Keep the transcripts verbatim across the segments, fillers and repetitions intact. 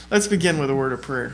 Let's begin with a word of prayer.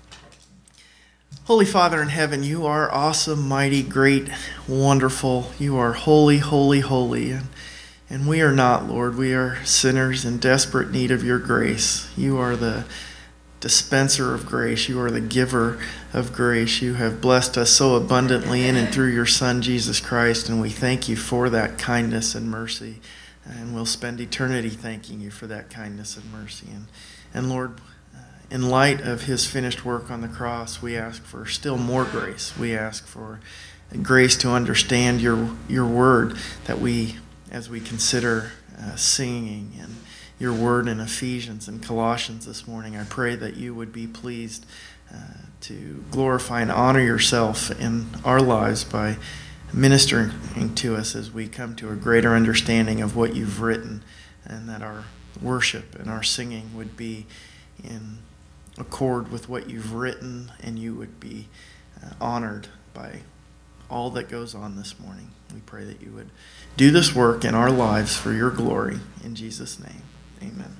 Holy Father in heaven, you are awesome, mighty, great, wonderful. You are holy, holy, holy. And, and we are not, Lord. We are sinners in desperate need of your grace. You are the dispenser of grace. You are the giver of grace. You have blessed us so abundantly in and through your Son, Jesus Christ, and we thank you for that kindness and mercy. And we'll spend eternity thanking you for that kindness and mercy. And, and Lord, in light of his finished work on the cross, we ask for still more grace. We ask for grace to understand your your word, that we, as we consider uh, singing and your word in Ephesians and Colossians this morning, I pray that you would be pleased uh, to glorify and honor yourself in our lives by ministering to us as we come to a greater understanding of what you've written, and that our worship and our singing would be in accord with what you've written, and you would be uh, honored by all that goes on this morning. We pray that you would do this work in our lives for your glory. In Jesus' name, amen.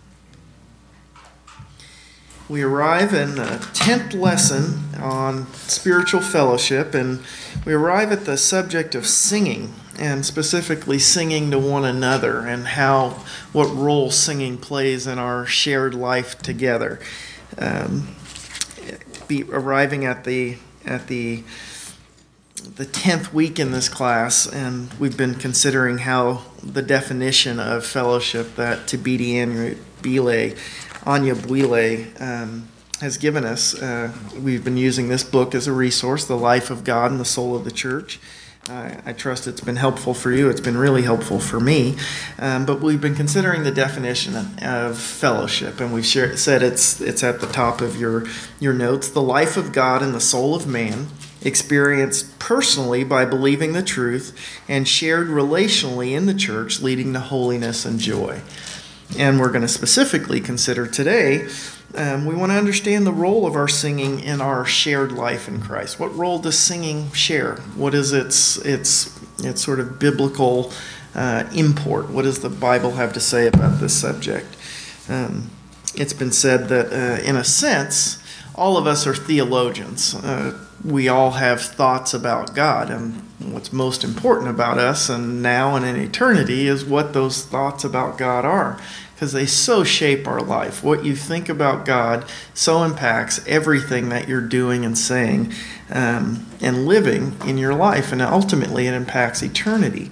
We arrive in the tenth lesson on spiritual fellowship, and we arrive at the subject of singing, and specifically singing to one another, and how, what role singing plays in our shared life together. Um, be arriving at the at the the tenth week in this class, and we've been considering how the definition of fellowship that Thabiti Anyabwile Anyabwile um, has given us. Uh, we've been using this book as a resource, The Life of God and the Soul of the Church. I, I trust it's been helpful for you. It's been really helpful for me. Um, but we've been considering the definition of fellowship, and we've shared, said it's it's at the top of your, your notes. The life of God and the soul of man, experienced personally by believing the truth, and shared relationally in the church, leading to holiness and joy. And we're going to specifically consider today, Um, we want to understand the role of our singing in our shared life in Christ. What role does singing share? What is its its its sort of biblical uh, import? What does the Bible have to say about this subject? Um, it's been said that, uh, in a sense, all of us are theologians. Uh, we all have thoughts about God, and what's most important about us and now and in eternity is what those thoughts about God are, because they so shape our life. What you think about God so impacts everything that you're doing and saying um, and living in your life, and ultimately it impacts eternity.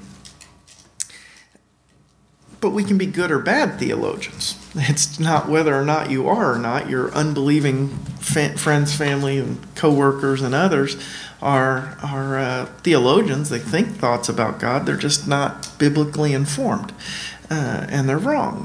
But we can be good or bad theologians. It's not whether or not you are or not. Your unbelieving fa- friends, family, and co-workers and others are, are uh, theologians. They think thoughts about God. They're just not biblically informed, uh, and they're wrong.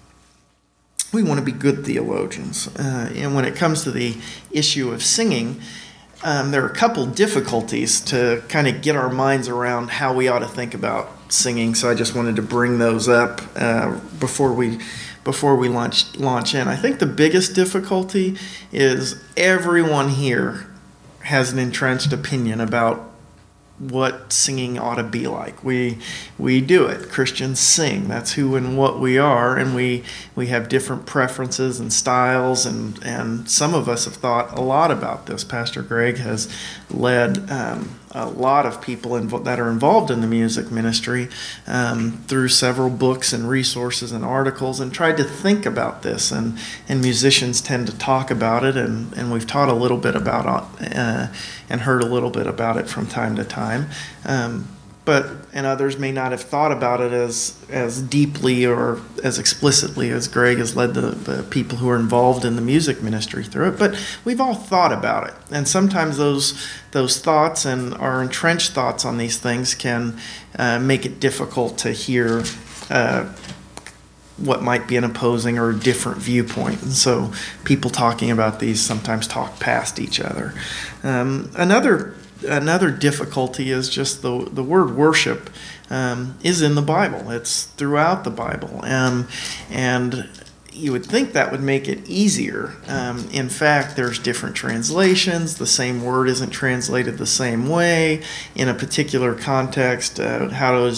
We want to be good theologians. Uh, and when it comes to the issue of singing, um, there are a couple difficulties to kind of get our minds around how we ought to think about singing. So I just wanted to bring those up uh, before we before we launch launch in. I think the biggest difficulty is everyone here has an entrenched opinion about what singing ought to be like. We we do it. Christians sing. That's who and what we are, and we we have different preferences and styles, and and some of us have thought a lot about this. Pastor Greg has led um, a lot of people invo- that are involved in the music ministry um, through several books and resources and articles, and tried to think about this, and and musicians tend to talk about it, and and we've taught a little bit about it uh, and heard a little bit about it from time to time. Um, but and others may not have thought about it as as deeply or as explicitly as Greg has led the, the people who are involved in the music ministry through it. But we've all thought about it, and sometimes those those thoughts and our entrenched thoughts on these things can uh, make it difficult to hear uh, what might be an opposing or different viewpoint. And so people talking about these sometimes talk past each other. Um, another Another difficulty is just the the word worship um, is in the Bible. It's throughout the Bible, um, and you would think that would make it easier. Um, in fact, there's different translations. The same word isn't translated the same way in a particular context. Uh, how does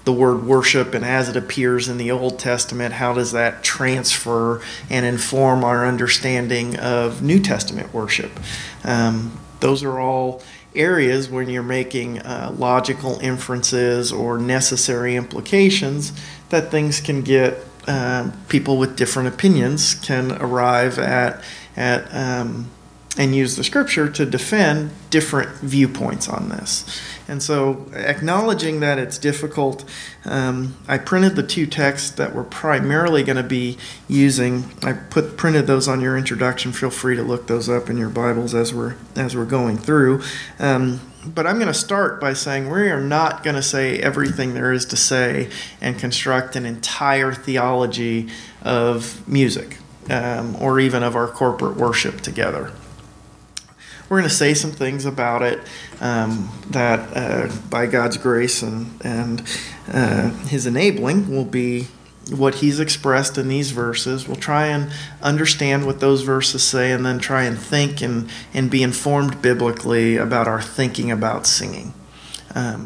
the word worship and as it appears in the Old Testament, how does that transfer and inform our understanding of New Testament worship? Um, those are all areas when you're making uh, logical inferences or necessary implications that things can get, uh, people with different opinions can arrive at, at um, and use the scripture to defend different viewpoints on this. And so acknowledging that it's difficult, um, I printed the two texts that we're primarily going to be using. I put printed those on your introduction. Feel free to look those up in your Bibles as we're as we're going through. Um, but I'm going to start by saying we are not going to say everything there is to say and construct an entire theology of music um, or even of our corporate worship together. We're going to say some things about it um, that, uh, by God's grace and, and uh, His enabling, will be what He's expressed in these verses. We'll try and understand what those verses say and then try and think and, and be informed biblically about our thinking about singing. Um,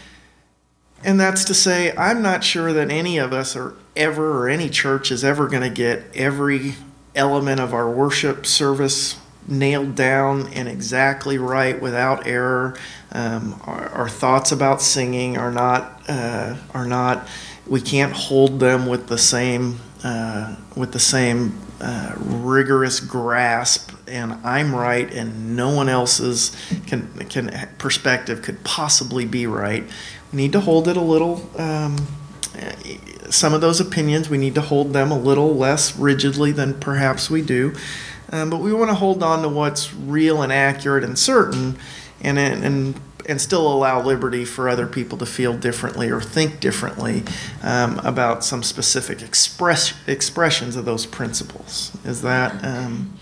and that's to say, I'm not sure that any of us are ever, or any church is ever going to get every element of our worship service nailed down and exactly right without error. Um, our, our thoughts about singing are not uh, are not. We can't hold them with the same uh, with the same uh, rigorous grasp. And I'm right, and no one else's can can perspective could possibly be right. We need to hold it a little. Um, some of those opinions, we need to hold them a little less rigidly than perhaps we do. Um, but we want to hold on to what's real and accurate and certain, and and and still allow liberty for other people to feel differently or think differently um, about some specific express expressions of those principles. Is that um,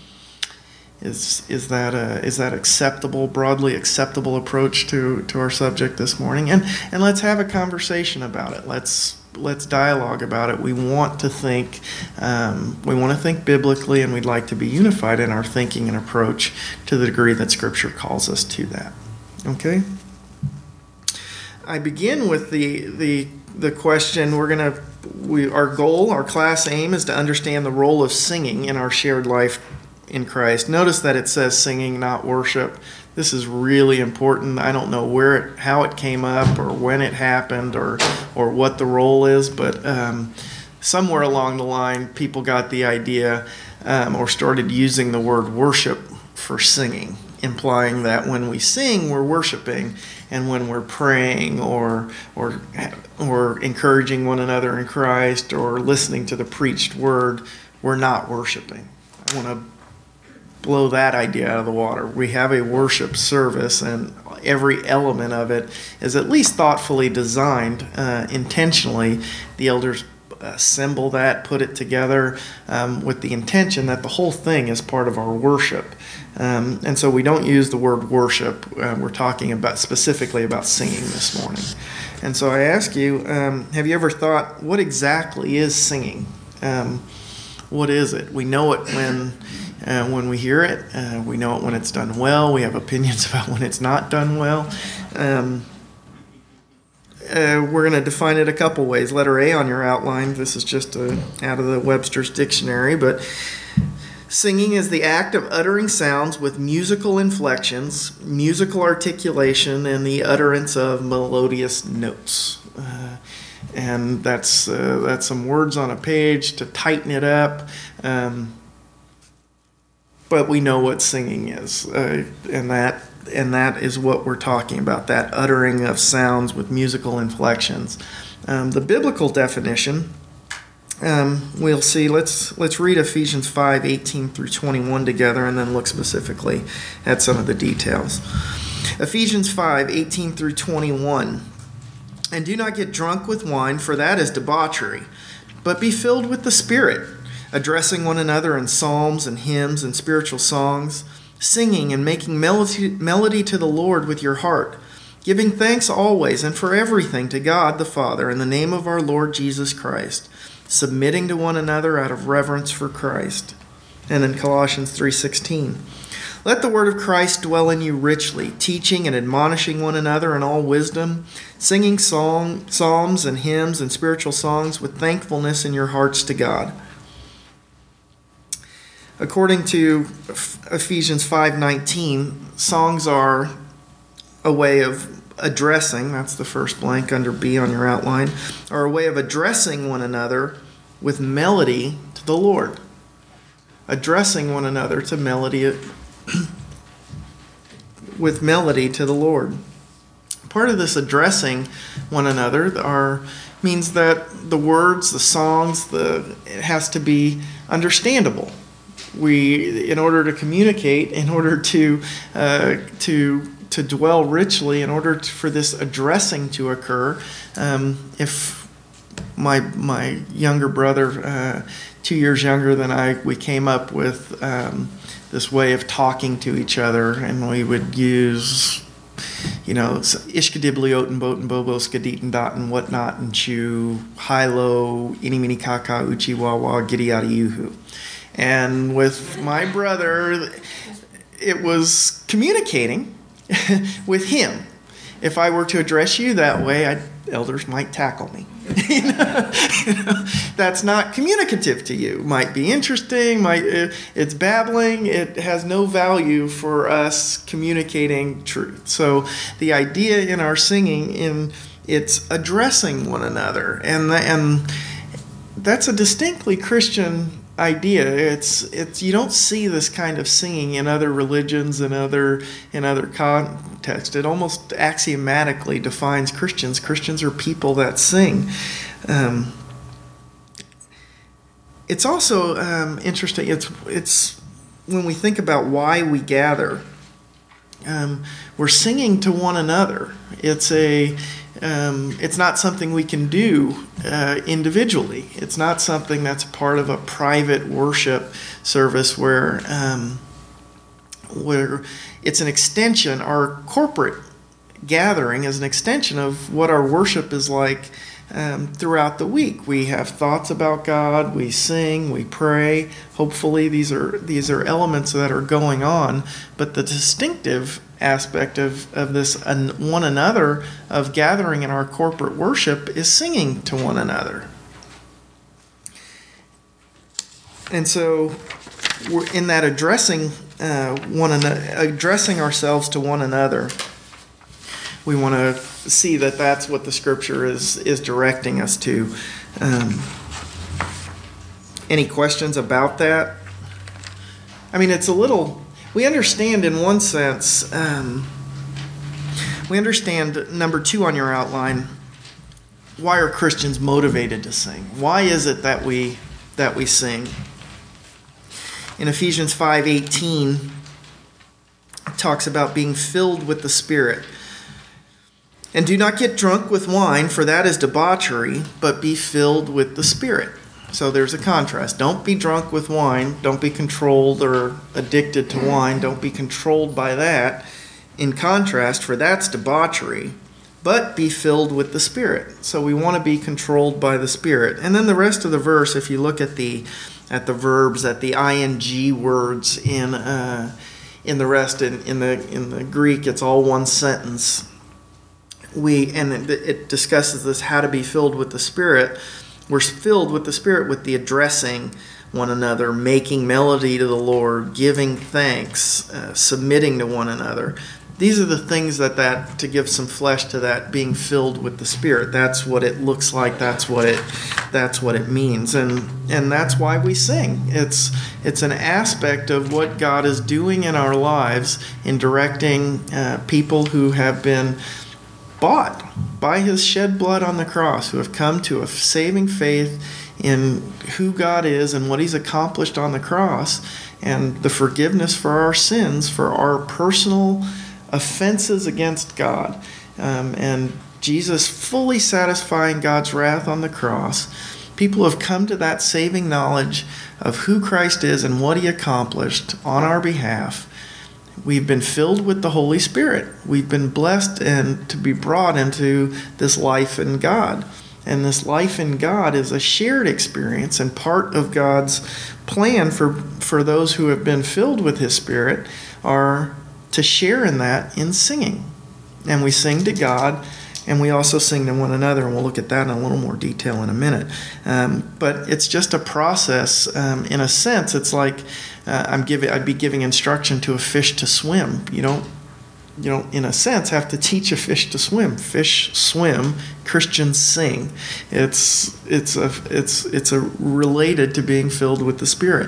is is that a, is that acceptable, broadly acceptable approach to, to our subject this morning? And and let's have a conversation about it. Let's. Let's dialogue about it. We want to think, um, we want to think biblically, and we'd like to be unified in our thinking and approach to the degree that Scripture calls us to that. Okay. I begin with the the the question. We're gonna we our goal, our class aim, is to understand the role of singing in our shared life in Christ. Notice that it says singing, not worship. This is really important. I don't know where it, how it came up or when it happened or or what the role is, but um, somewhere along the line, people got the idea um, or started using the word worship for singing, implying that when we sing, we're worshiping, and when we're praying or or or encouraging one another in Christ or listening to the preached word, we're not worshiping. I want to blow that idea out of the water. We have a worship service, and every element of it is at least thoughtfully designed, uh, intentionally. The elders assemble that, put it together um, with the intention that the whole thing is part of our worship. Um, and so we don't use the word worship. Uh, we're talking about specifically about singing this morning. And so I ask you, um, have you ever thought, what exactly is singing? Um, what is it? We know it when uh, when we hear it. Uh, we know it when it's done well. We have opinions about when it's not done well. Um, Uh, we're going to define it a couple ways. Letter A on your outline. This is just a, out of the Webster's Dictionary, but singing is the act of uttering sounds with musical inflections, musical articulation, and the utterance of melodious notes. Uh, and that's uh, that's some words on a page to tighten it up. Um, but we know what singing is, uh, and that. And that is what we're talking about, that uttering of sounds with musical inflections. Um, the biblical definition, um, we'll see. Let's let's read Ephesians five, eighteen through twenty-one together, and then look specifically at some of the details. Ephesians five, eighteen through twenty-one. And do not get drunk with wine, for that is debauchery, but be filled with the Spirit, addressing one another in psalms and hymns and spiritual songs, singing and making melody, melody to the Lord with your heart, giving thanks always and for everything to God the Father in the name of our Lord Jesus Christ, submitting to one another out of reverence for Christ. And in Colossians three sixteen, Let the word of Christ dwell in you richly, teaching and admonishing one another in all wisdom, singing song, psalms and hymns and spiritual songs with thankfulness in your hearts to God. According to Ephesians five nineteen, songs are a way of addressing, that's the first blank under B on your outline, are a way of addressing one another with melody to the Lord. Addressing one another to melody with melody to the Lord. Part of this addressing one another are means that the words, the songs, the it has to be understandable. We, in order to communicate, in order to uh, to to dwell richly, in order to, for this addressing to occur, um, if my my younger brother, uh, two years younger than I, we came up with um, this way of talking to each other, and we would use, you know, ishkadiblioten and boat and bobo skadit and dot and whatnot and chew, high low, ini mini kaka, uchi wawa, giddy yada yuhu. And with my brother, it was communicating with him. If I were to address you that way, I'd, elders might tackle me. you know? You know, that's not communicative to you. Might be interesting. Might it, it's babbling. It has no value for us communicating truth. So the idea in our singing, in it's addressing one another, and and that's a distinctly Christian idea. It's it's you don't see this kind of singing in other religions and other in other contexts. It almost axiomatically defines Christians. Christians are people that sing. Um, it's also um, interesting. It's it's when we think about why we gather. Um, we're singing to one another. It's a Um, it's not something we can do uh, individually. It's not something that's part of a private worship service where um, where it's an extension. Our corporate gathering is an extension of what our worship is like um, throughout the week. We have thoughts about God. We sing. We pray. Hopefully, these are these are elements that are going on. But the distinctive aspect of, of this one another, of gathering in our corporate worship, is singing to one another. And so we're in that addressing uh, one another, addressing ourselves to one another, we want to see that that's what the Scripture is is directing us to. Um, any questions about that? I mean, it's a little... We understand in one sense, um, we understand, number two on your outline, why are Christians motivated to sing? Why is it that we that we sing? In Ephesians five eighteen, it talks about being filled with the Spirit. And do not get drunk with wine, for that is debauchery, but be filled with the Spirit. So there's a contrast. Don't be drunk with wine. Don't be controlled or addicted to wine. Don't be controlled by that. In contrast, for that's debauchery, but be filled with the Spirit. So we want to be controlled by the Spirit. And then the rest of the verse, if you look at the at the verbs, at the ing words in uh, in the rest in, in the in the Greek, it's all one sentence. We and it, it discusses this, how to be filled with the Spirit. We're filled with the Spirit with the addressing one another, making melody to the Lord, giving thanks, uh, submitting to one another. These are the things that, that, to give some flesh to that, being filled with the Spirit. That's what it looks like. That's what it, that's what it means. And and that's why we sing. It's it's an aspect of what God is doing in our lives in directing uh, people who have been bought by his shed blood on the cross, who have come to a saving faith in who God is and what he's accomplished on the cross, and the forgiveness for our sins, for our personal offenses against God, um, and Jesus fully satisfying God's wrath on the cross. People have come to that saving knowledge of who Christ is and what he accomplished on our behalf. We've been filled with the Holy Spirit. We've been blessed and to be brought into this life in God. And this life in God is a shared experience, and part of God's plan for, for those who have been filled with His Spirit are to share in that in singing. And we sing to God, and we also sing to one another, and we'll look at that in a little more detail in a minute. Um, but it's just a process. Um, in a sense, it's like uh, I'm giving, I'd be giving instruction to a fish to swim. You don't You don't, in a sense, have to teach a fish to swim. Fish swim, Christians sing. It's it's a it's it's a related to being filled with the Spirit.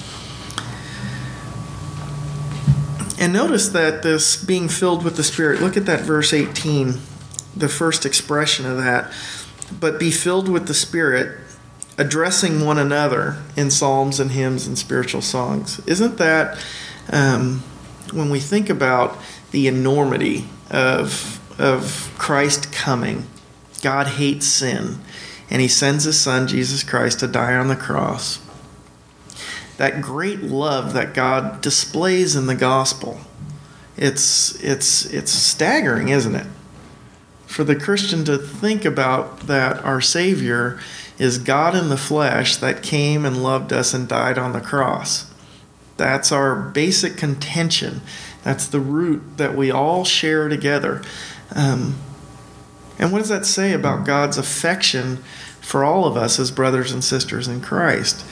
And notice that this being filled with the Spirit. Look at that verse eighteen, the first expression of that. But be filled with the Spirit, addressing one another in psalms and hymns and spiritual songs. Isn't that um, when we think about the enormity of, of Christ coming? God hates sin, and He sends His Son, Jesus Christ, to die on the cross. That great love that God displays in the gospel, it's, it's, it's staggering, isn't it? For the Christian to think about that our Savior is God in the flesh that came and loved us and died on the cross. That's our basic contention. That's the root that we all share together. Um, and what does that say about God's affection for all of us as brothers and sisters in Christ?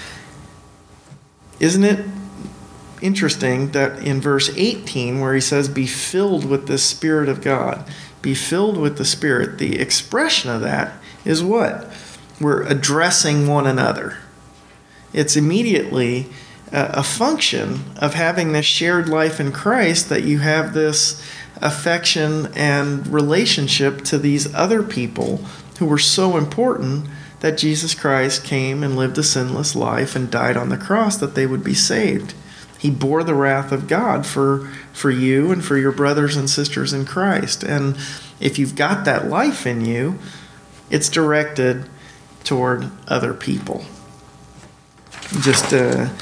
Isn't it interesting that in verse eighteen, where He says, be filled with the Spirit of God, be filled with the Spirit, the expression of that is what? We're addressing one another. It's immediately a function of having this shared life in Christ, that you have this affection and relationship to these other people who were so important that Jesus Christ came and lived a sinless life and died on the cross that they would be saved. He bore the wrath of God for, for you and for your brothers and sisters in Christ. And if you've got that life in you, it's directed toward other people. Just uh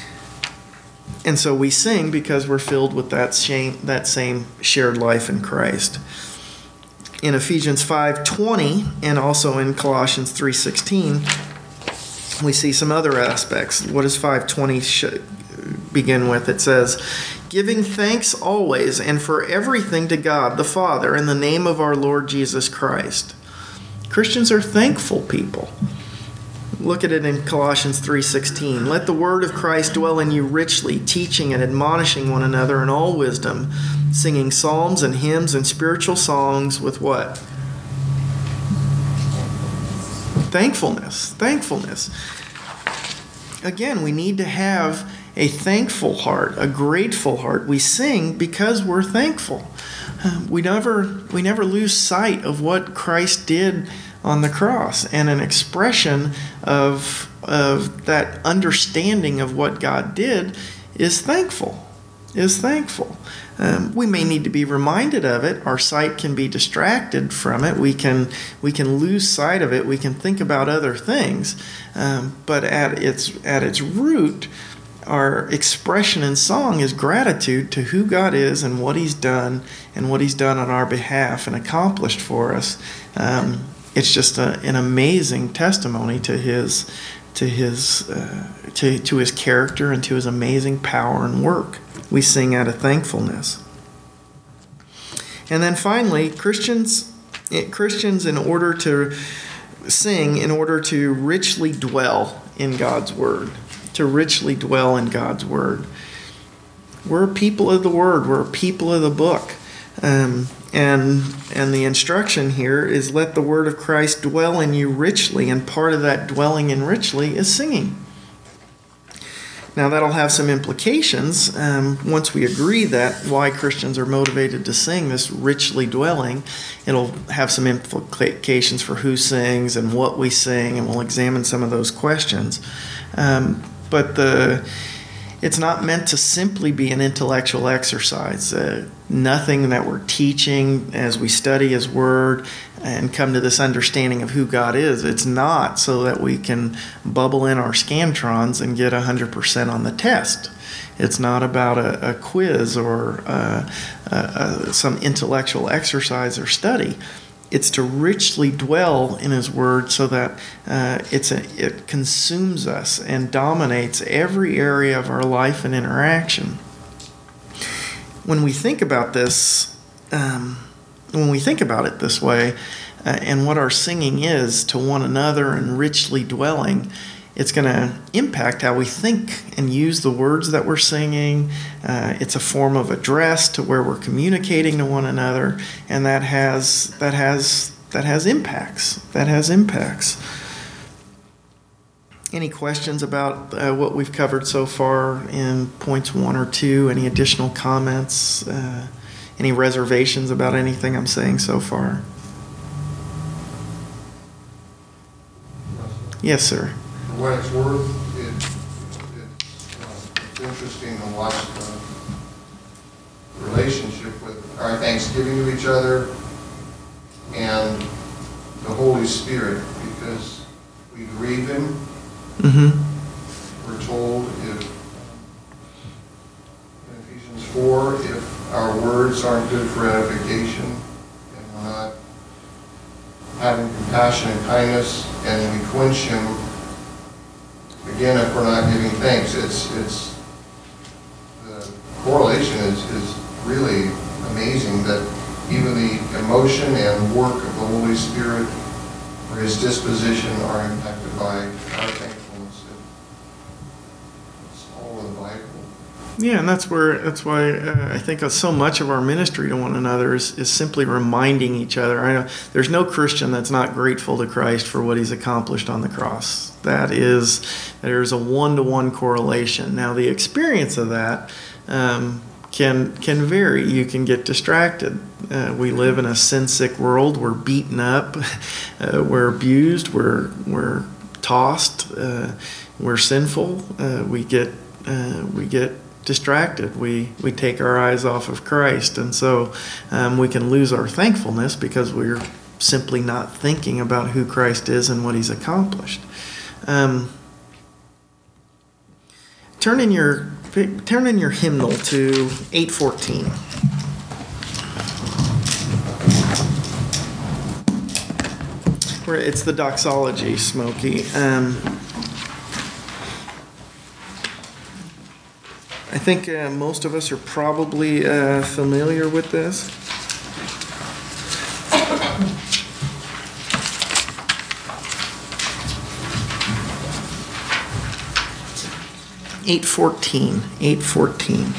And so we sing because we're filled with that same, that same shared life in Christ. In Ephesians five twenty and also in Colossians three sixteen, we see some other aspects. What does five twenty begin with? It says, giving thanks always and for everything to God the Father in the name of our Lord Jesus Christ. Christians are thankful people. Look at it in Colossians three sixteen. Let the word of Christ dwell in you richly, teaching and admonishing one another in all wisdom, singing psalms and hymns and spiritual songs with what? Thankfulness. Thankfulness. Again, we need to have a thankful heart, a grateful heart. We sing because we're thankful. Uh, we never, we never lose sight of what Christ did on the cross, and an expression of, of that understanding of what God did is thankful, is thankful. Um, we may need to be reminded of it. Our sight can be distracted from it. We can we can lose sight of it. We can think about other things. Um, but at its at its root, our expression in song is gratitude to who God is and what He's done and what He's done on our behalf and accomplished for us. Um, It's just a, an amazing testimony to his, to his, uh, to to his character and to His amazing power and work. We sing out of thankfulness. And then finally, Christians, Christians, in order to sing, in order to richly dwell in God's word, to richly dwell in God's word. We're a people of the word. We're a people of the book. Um, and and the instruction here is let the word of Christ dwell in you richly, and part of that dwelling in richly is singing. Now that'll have some implications um, once we agree that why Christians are motivated to sing, this richly dwelling. It'll have some implications for who sings and what we sing, and we'll examine some of those questions. Um, but the it's not meant to simply be an intellectual exercise. Uh, nothing that we're teaching as we study His Word and come to this understanding of who God is. It's not so that we can bubble in our Scantrons and get one hundred percent on the test. It's not about a, a quiz or uh, uh, uh, some intellectual exercise or study. it's to richly dwell in His Word so that uh, it's a, it consumes us and dominates every area of our life and interaction. When we think about this, um, when we think about it this way, uh, and what our singing is to one another and richly dwelling, it's going to impact how we think and use the words that we're singing. Uh, it's a form of address to where we're communicating to one another, and that has that has that has impacts. That has impacts. Any questions about uh, what we've covered so far in points one or two? Any additional comments? Uh, any reservations about anything I'm saying so far? Yes, sir. For what it's worth, it, it's, uh, it's interesting to watch the relationship with our thanksgiving to each other and the Holy Spirit, because we grieve Him. Mm-hmm. We're told if in Ephesians four, if our words aren't good for edification and we're not having compassion and kindness and we quench Him, again, if we're not giving thanks, it's it's the correlation is, is really amazing, that even the emotion and work of the Holy Spirit or His disposition are impacted by our thankfulness. It's all in the Bible. Yeah, and that's where that's why uh, I think so much of our ministry to one another is, is simply reminding each other. I know there's no Christian that's not grateful to Christ for what He's accomplished on the cross. That is, there's a one-to-one correlation. Now, the experience of that um, can can vary. You can get distracted. Uh, we live in a sin-sick world. We're beaten up. Uh, we're abused. We're we're tossed. Uh, we're sinful. Uh, we get uh, we get distracted. We we take our eyes off of Christ, and so um, we can lose our thankfulness because we're simply not thinking about who Christ is and what He's accomplished. Um, turn in your turn in your hymnal to eight fourteen. Where it's the doxology, Smokey. Um, I think uh, most of us are probably uh, familiar with this. eight fourteen. eight fourteen.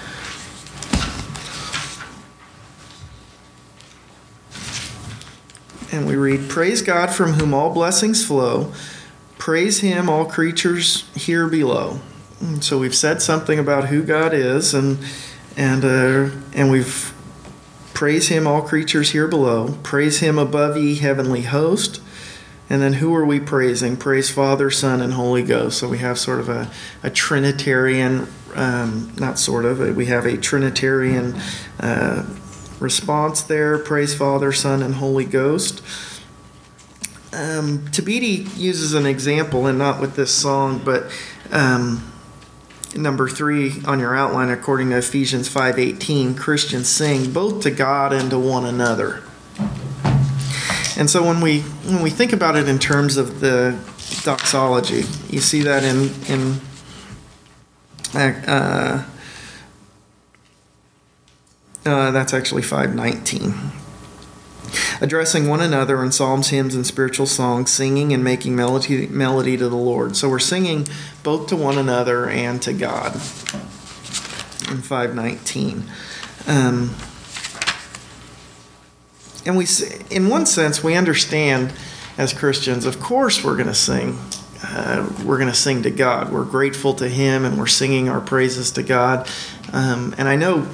And we read, "Praise God from whom all blessings flow. Praise Him, all creatures here below." And so we've said something about who God is, and and uh, and we've praise Him, all creatures here below. Praise Him above, ye heavenly host. And then who are we praising? Praise Father, Son, and Holy Ghost. So we have sort of a, a Trinitarian, um, not sort of, we have a Trinitarian uh, response there. Praise Father, Son, and Holy Ghost. Um, Tabiti uses an example, and not with this song, but um, number three on your outline, according to Ephesians five eighteen, Christians sing both to God and to one another. And so when we when we think about it in terms of the doxology, you see that in in uh, uh, that's actually five nineteen. Addressing one another in psalms, hymns, and spiritual songs, singing and making melody melody to the Lord. So we're singing both to one another and to God in five nineteen. Um, And we, in one sense, we understand as Christians, of course we're going to sing. Uh, we're going to sing to God. We're grateful to Him, and we're singing our praises to God. Um, and I know,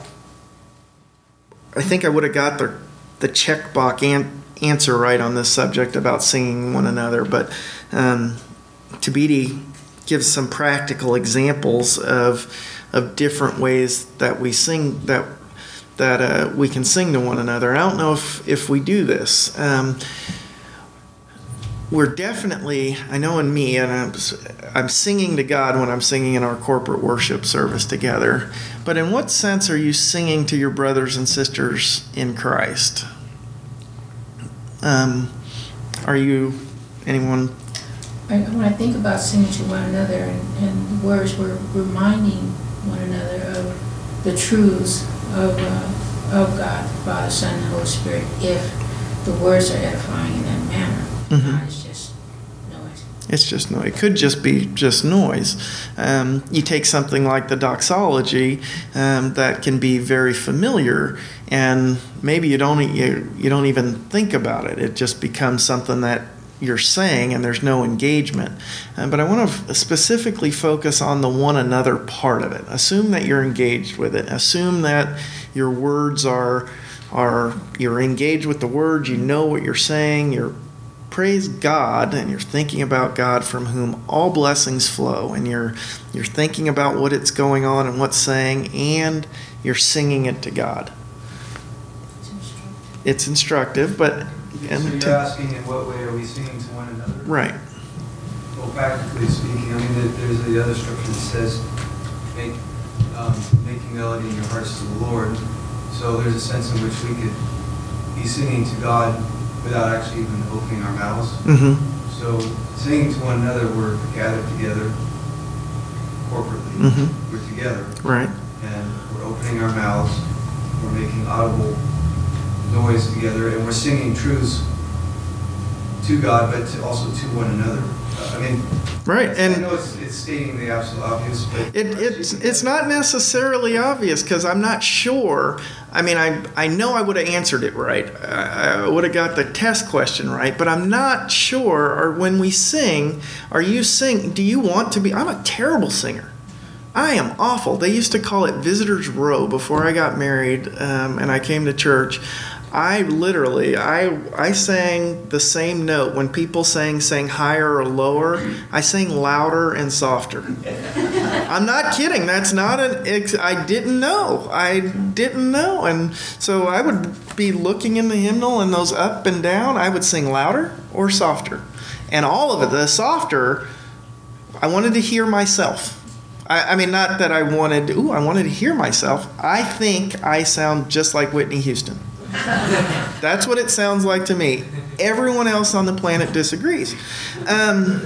I think I would have got the, the checkbox an- answer right on this subject about singing one another, but um, Tabiti gives some practical examples of of different ways that we sing, that that uh, we can sing to one another. I don't know if, if we do this. Um, we're definitely, I know in me, and I'm, I'm singing to God when I'm singing in our corporate worship service together, but in what sense are you singing to your brothers and sisters in Christ? Um, are you, anyone? I, when I think about singing to one another and, and the words, we're reminding one another of the truths of, uh, of God, the Father, Son, and Holy Spirit, if the words are edifying in that manner. Mm-hmm. Not it's just noise. It's just noise. It could just be just noise. Um, you take something like the doxology um, that can be very familiar, and maybe you don't you, you don't even think about it. It just becomes something that you're saying, and there's no engagement. Uh, but I want to f- specifically focus on the one another part of it. Assume that you're engaged with it. Assume that your words are are you're engaged with the words. You know what you're saying. You're praise God, and you're thinking about God from whom all blessings flow, and you're you're thinking about what it's going on and what's saying, and you're singing it to God. It's instructive. It's instructive, but So and you're to- asking in what way are we singing to one another? right. Well, practically speaking, I mean, there- there's the other scripture that says, make, um, making melody in your hearts to the Lord. So there's a sense in which we could be singing to God without actually even opening our mouths. Mm-hmm. So singing to one another, we're gathered together corporately. Mhm. We're together, Right. and we're opening our mouths. We're making audible noise together, and we're singing truths to God, but to also to one another. Uh, I mean, Right. I And know it's, it's stating the absolute obvious, but It, it's it's not necessarily obvious, because I'm not sure. I mean, I I know I would have answered it right. I, I would have got the test question right, but I'm not sure. Or when we sing, are you sing? Do you want to be? I'm a terrible singer. I am awful. They used to call it visitors row before I got married, um, and I came to church. I literally, I I sang the same note. When people sang, sang higher or lower, I sang louder and softer. I'm not kidding. That's not an, ex- I didn't know. I didn't know. And so I would be looking in the hymnal, and those up and down, I would sing louder or softer. And all of it, the softer, I wanted to hear myself. I, I mean, not that I wanted, ooh, I wanted to hear myself. I think I sound just like Whitney Houston. That's what it sounds like to me. Everyone else on the planet disagrees. Um,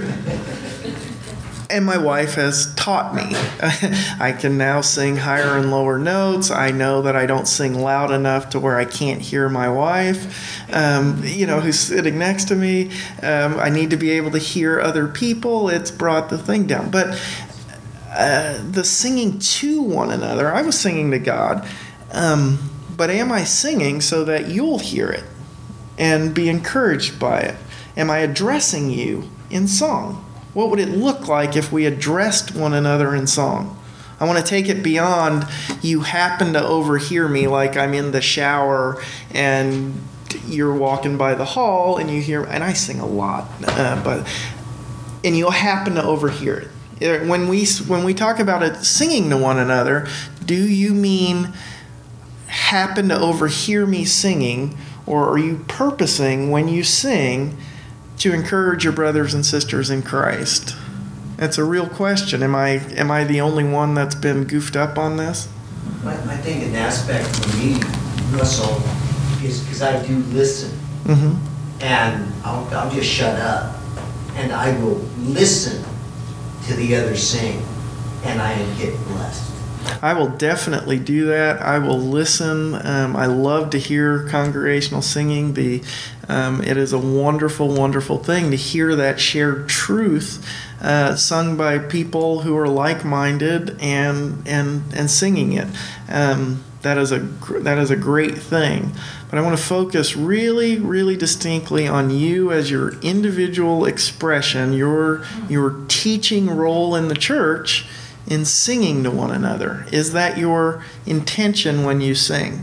and my wife has taught me. I can now sing higher and lower notes. I know that I don't sing loud enough to where I can't hear my wife, um, you know, who's sitting next to me. Um, I need to be able to hear other people. It's brought the thing down. But uh, the singing to one another, I was singing to God. Um, But am I singing so that you'll hear it and be encouraged by it? Am I addressing you in song? What would it look like if we addressed one another in song? I want to take it beyond you happen to overhear me like I'm in the shower and you're walking by the hall and you hear, and I sing a lot, uh, but and you'll happen to overhear it. When we when we talk about it, singing to one another, do you mean happen to overhear me singing, or are you purposing when you sing to encourage your brothers and sisters in Christ? That's a real question. Am I am I the only one that's been goofed up on this? I, I think an aspect for me, Russell, is because I do listen, Mm-hmm. and I'll, I'll just shut up, and I will listen to the others sing, and I get blessed. I will definitely do that. I will listen. Um, I love to hear congregational singing. The um, it is a wonderful, wonderful thing to hear that shared truth uh, sung by people who are like-minded and and and singing it. Um, that is a gr- that is a great thing. But I want to focus really, really distinctly on you as your individual expression, your your teaching role in the church, in singing to one another. Is that your intention when you sing?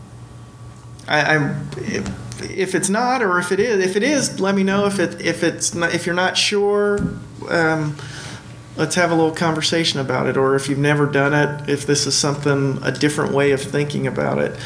I, I'm, if, if it's not, or if it is, if it is, let me know. If it if it's not, if you're not sure, um, let's have a little conversation about it. Or if you've never done it, if this is something, a different way of thinking about it.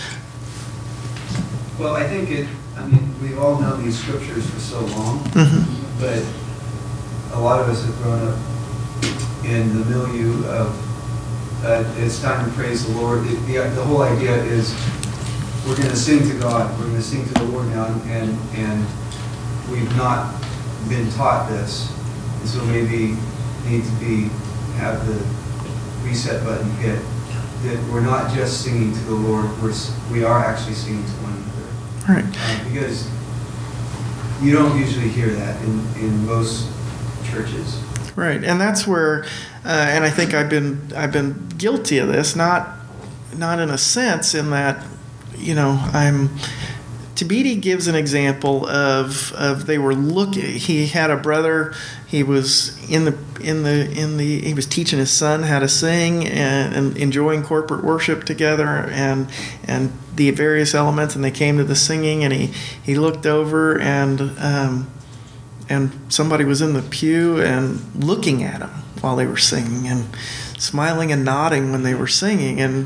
well, I think it, I mean, we've all known these scriptures for so long, Mm-hmm. but a lot of us have grown up in the milieu of uh, it's time to praise the Lord. The, the, the whole idea is we're going to sing to God, we're going to sing to the Lord now, and, and we've not been taught this, and so maybe need to be, have the reset button hit, that we're not just singing to the Lord, we're, s- we are actually singing to one another. Right. Uh, Because you don't usually hear that in, in most churches. Right, and that's where, uh, and I think I've been I've been guilty of this. Not not in a sense, in that, you know, I'm. Tabiti gives an example of of they were looking. He had a brother. He was in the in the in the. He was teaching his son how to sing and, and enjoying corporate worship together and and the various elements. And they came to the singing, and he he looked over and. Um, And somebody was in the pew and looking at him while they were singing and smiling and nodding when they were singing. And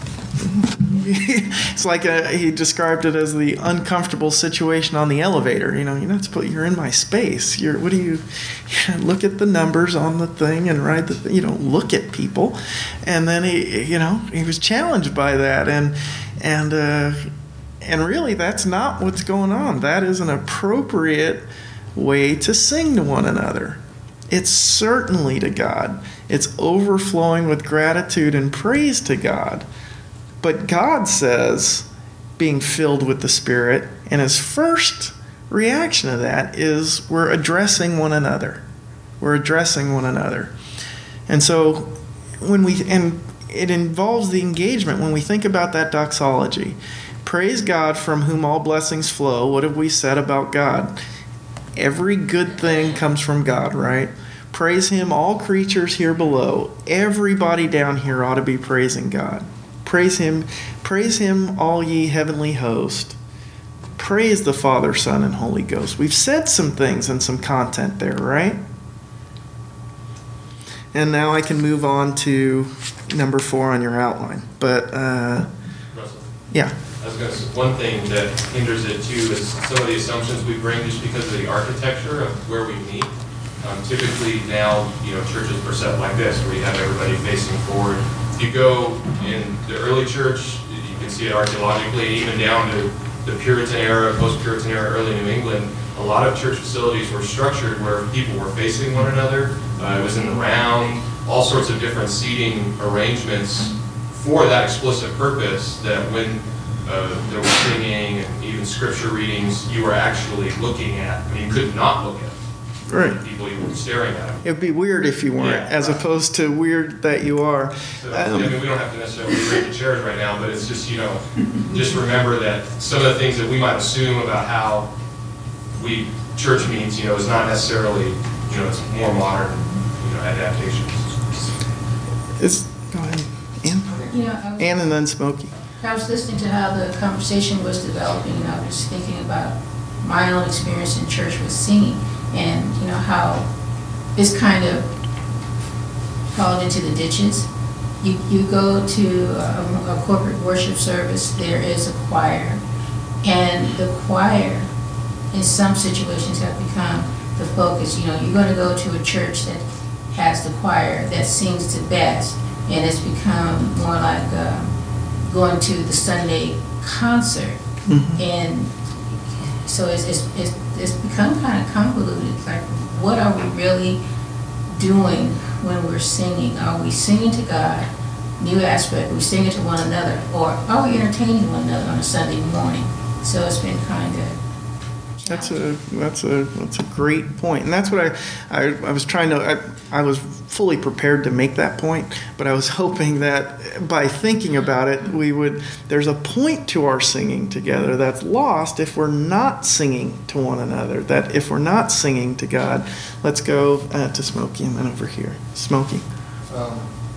it's like a, he described it as the uncomfortable situation on the elevator. You know, you're not supposed, you're in my space. You're, what do you, look at the numbers on the thing and write the, you don't look at people. And then he, you know, he was challenged by that. And, and, uh, and really that's not what's going on. That is an appropriate way to sing to one another. It's certainly to God. It's overflowing with gratitude and praise to God. But God says being filled with the Spirit, and his first reaction to that is we're addressing one another. We're addressing one another. And so when we, and it involves the engagement when we think about that doxology. Praise God from whom all blessings flow. What have we said about God? Every good thing comes from God, right? Praise him, all creatures here below. Everybody down here ought to be praising God. Praise him, praise him, all ye heavenly host. Praise the Father, Son, and Holy Ghost. We've said some things and some content there, right? And now I can move on to number four on your outline. But, uh, Russell, yeah. I was going to say, one thing that hinders it too is some of the assumptions we bring just because of the architecture of where we meet. Um, typically now, you know, churches are set like this, where you have everybody facing forward. If you go in the early church, you can see it archaeologically, even down to the Puritan era, post-Puritan era, early New England, a lot of church facilities were structured where people were facing one another. Uh, it was in the round, all sorts of different seating arrangements for that explicit purpose, that when Uh, there was singing and even scripture readings, you were actually looking at. I mean, you could not look at Right. the people, you were staring at them. It would be weird if you weren't, Yeah, as right. opposed to weird that you are. So, I Um, mean, we don't have to necessarily rate the chairs right now, but it's just, you know, just remember that some of the things that we might assume about how we, church meets, you know, is not necessarily, you know, it's more modern, you know, adaptations. It's, go ahead, Ann. You know, I was, Ann and then Smokey. I was listening to how the conversation was developing, and I was thinking about my own experience in church with singing, and you know how it's kind of fallen into the ditches. You you go to a, a corporate worship service, there is a choir, and the choir, in some situations, have become the focus. You know, you're going to go to a church that has the choir that sings the best, and it's become more like Uh, going to the Sunday concert. Mhm. And so it's, it's, it's, it's become kind of convoluted. Like, what are we really doing when we're singing? Are we singing to God, new aspect, are we singing to one another, or are we entertaining one another on a Sunday morning? So it's been kind of That's a that's a that's a great point, and that's what I I, I was trying to I, I was fully prepared to make that point, but I was hoping that by thinking about it, we would there's a point to our singing together that's lost if we're not singing to one another. That if we're not singing to God, let's go uh, to Smokey and then over here, Smokey. Um,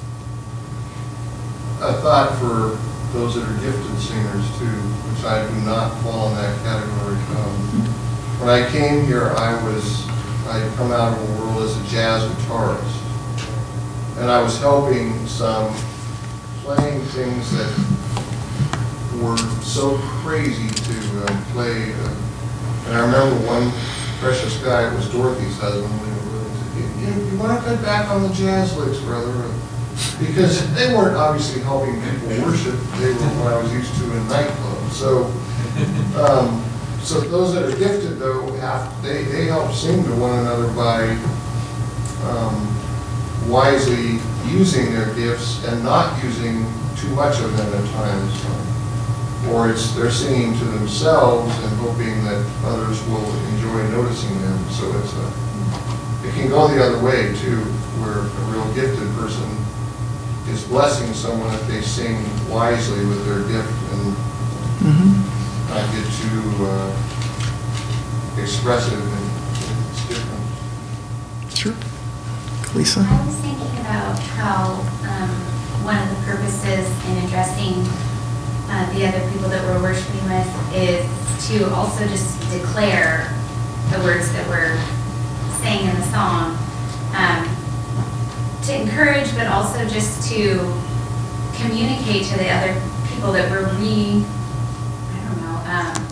A thought for those that are gifted singers too, which I do not fall in that category. Um, When I came here, I was, I had come out of the world as a jazz guitarist. And I was helping some, playing things that were so crazy to uh, play. Uh, and I remember one precious guy, it was Dorothy's husband, when we were living, said, you, you want to cut back on the jazz licks, brother? Because they weren't obviously helping people worship. They were what I was used to in nightclubs. microphone. So, um, so those that are gifted though have, they, they help sing to one another by um, wisely using their gifts and not using too much of them at times. Or it's, they're singing to themselves and hoping that others will enjoy noticing them. So it's a, it can go the other way too, where a real gifted person is blessing someone if they sing wisely with their gift and Mm-hmm. not get too uh, expressive, and it's different. Sure. Lisa? I was thinking about how um, one of the purposes in addressing uh, the other people that we're worshiping with is to also just declare the words that we're saying in the song, um, to encourage, but also just to communicate to the other people that we're re, I don't know, um,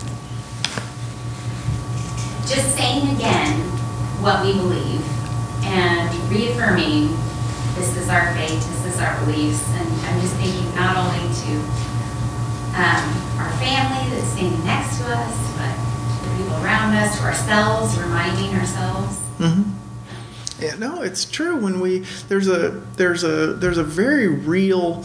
just saying again what we believe and reaffirming this is our faith, this is our beliefs, and I'm just thinking not only to um, our family that's standing next to us, but to the people around us, to ourselves, reminding ourselves. Mm-hmm. Yeah, no, it's true. When we there's a there's a there's a very real,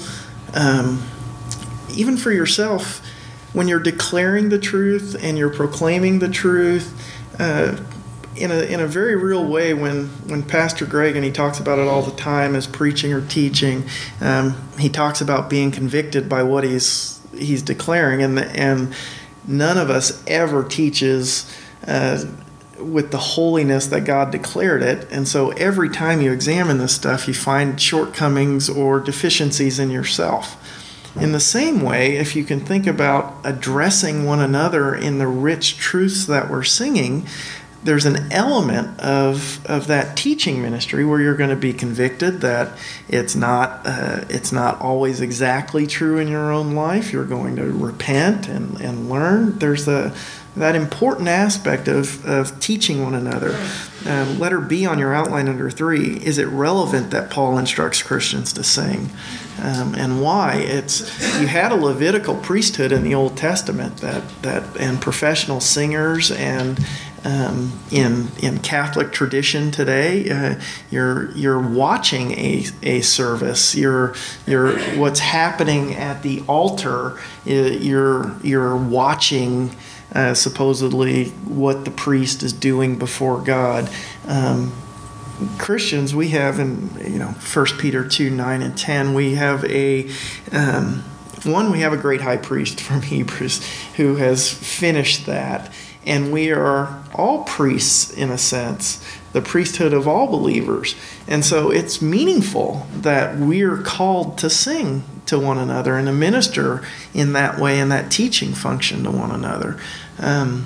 um, even for yourself, when you're declaring the truth and you're proclaiming the truth, uh, in a in a very real way. When when Pastor Greg, and he talks about it all the time as preaching or teaching, um, he talks about being convicted by what he's he's declaring, and and none of us ever teaches Uh, with the holiness that God declared it. And so every time you examine this stuff, you find shortcomings or deficiencies in yourself. In the same way, if you can think about addressing one another in the rich truths that we're singing, there's an element of of that teaching ministry where you're going to be convicted that it's not uh, it's not always exactly true in your own life. You're going to repent and, and learn. There's a that important aspect of, of teaching one another. Um, letter B on your outline under three, is it relevant that Paul instructs Christians to sing? Um, and why? It's you had a Levitical priesthood in the Old Testament that that and professional singers, and um, in in Catholic tradition today, uh, you're you're watching a a service. You're you're what's happening at the altar. You're you're watching. Uh, supposedly what the priest is doing before God. Um, Christians, we have in you know First Peter two, nine and ten, we have a um, one, we have a great high priest from Hebrews who has finished that, and we are all priests in a sense, the priesthood of all believers. And so it's meaningful that we're called to sing to one another and to minister in that way, in that teaching function to one another. Um,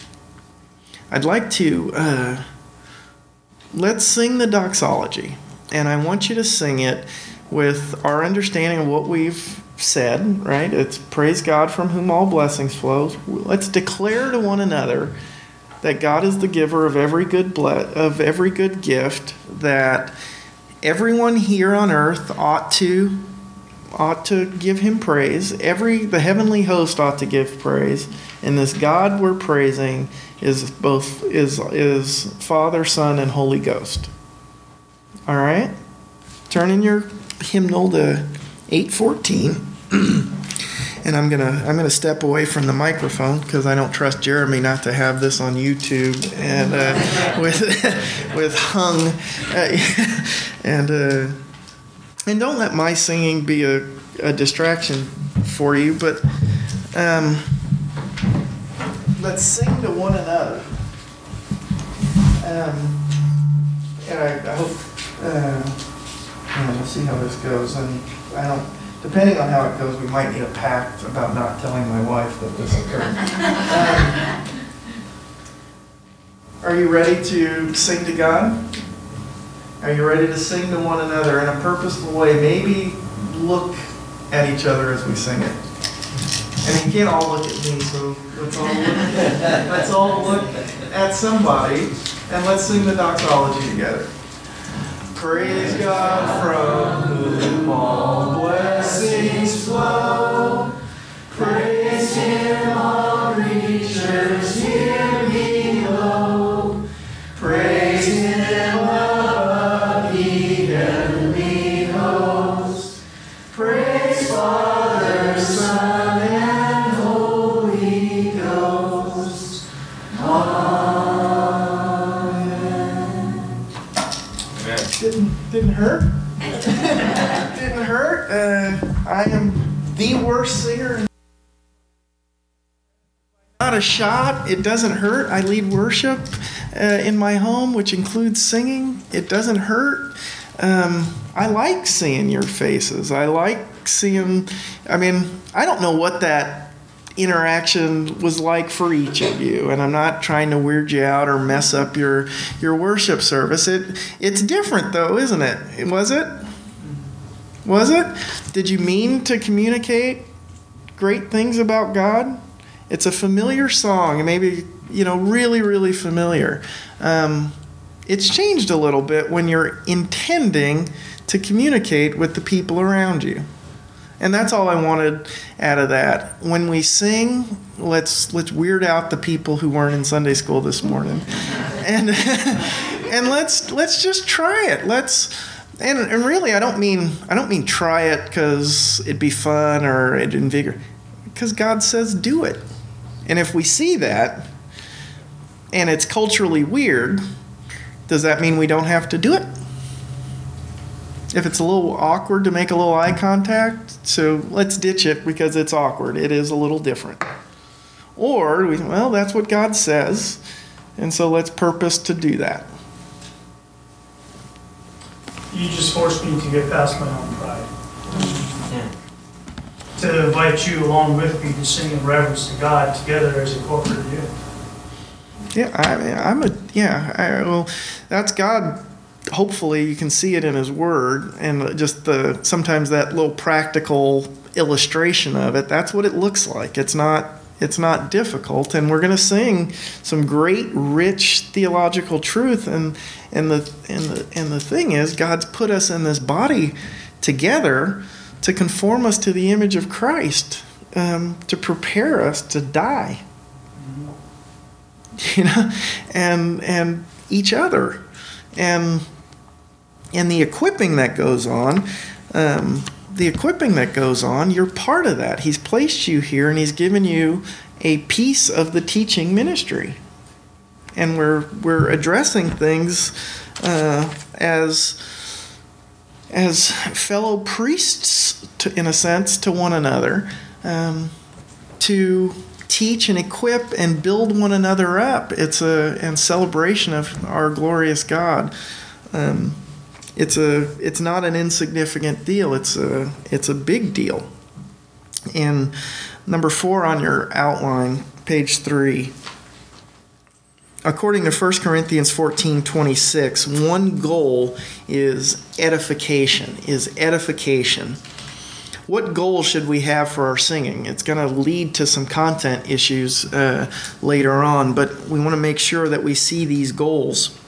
I'd like to, uh, let's sing the doxology. And I want you to sing it with our understanding of what we've said, right? It's praise God from whom all blessings flow. Let's declare to one another that God is the giver of every good ble- of every good gift, that everyone here on earth ought to ought to give him praise. Every the heavenly host ought to give praise, and this God we're praising is both is is Father, Son, and Holy Ghost. All right, turn in your hymnal to eight fourteen. And I'm gonna I'm gonna step away from the microphone because I don't trust Jeremy not to have this on YouTube and uh, with with hung uh, and uh, and don't let my singing be a, a distraction for you. But um, let's sing to one another. Um, and I, I hope uh, yeah, we'll see how this goes. And I don't. Depending on how it goes, we might need a pact about not telling my wife that this occurred. Um, are you ready to sing to God? Are you ready to sing to one another in a purposeful way? Maybe look at each other as we sing it. And you can't all look at me, so let's all look, let's all look at somebody, and let's sing the doxology together. Praise God from whom all blessings flow. Praise Him the worst singer. Not a shot. It doesn't hurt. I lead worship uh, in my home, which includes singing. It doesn't hurt. Um, I like seeing your faces. I like seeing, I mean, I don't know what that interaction was like for each of you, and I'm not trying to weird you out or mess up your your worship service. It it's different though, isn't it? Was it? Was it? Did you mean to communicate great things about God? It's a familiar song, maybe, you know, really, really familiar. Um, it's changed a little bit when you're intending to communicate with the people around you. And that's all I wanted out of that. When we sing, let's let's weird out the people who weren't in Sunday school this morning. And and let's let's just try it. Let's and, and really I don't mean I don't mean try it because it'd be fun or it'd invigorate. Because God says do it. And if we see that, and it's culturally weird, does that mean we don't have to do it? If it's a little awkward to make a little eye contact, so let's ditch it because it's awkward. It is a little different. Or, we, well, that's what God says, and so let's purpose to do that. You just forced me to get past my own pride. Yeah. To invite you along with me to sing in reverence to God together as a corporate unit. Yeah, I, I'm a, yeah, I, well, that's God. Hopefully you can see it in His Word, and just the sometimes that little practical illustration of it, that's what it looks like. It's not it's not difficult, and we're going to sing some great rich theological truth, and and the and the and the thing is, God's put us in this body together to conform us to the image of Christ, um, to prepare us to die. You know, and and each other, and and the equipping that goes on, um, the equipping that goes on, you're part of that. He's placed you here, and He's given you a piece of the teaching ministry, and we're we're addressing things uh, as as fellow priests, to, in a sense, to one another, um, to teach and equip and build one another up. It's a and celebration of our glorious God. Um, it's a it's not an insignificant deal. It's a it's a big deal. And number four on your outline, page three. According to First Corinthians fourteen twenty-six, one goal is edification. Is edification. What goal should we have for our singing? It's going to lead to some content issues uh, later on, but we want to make sure that we see these goals.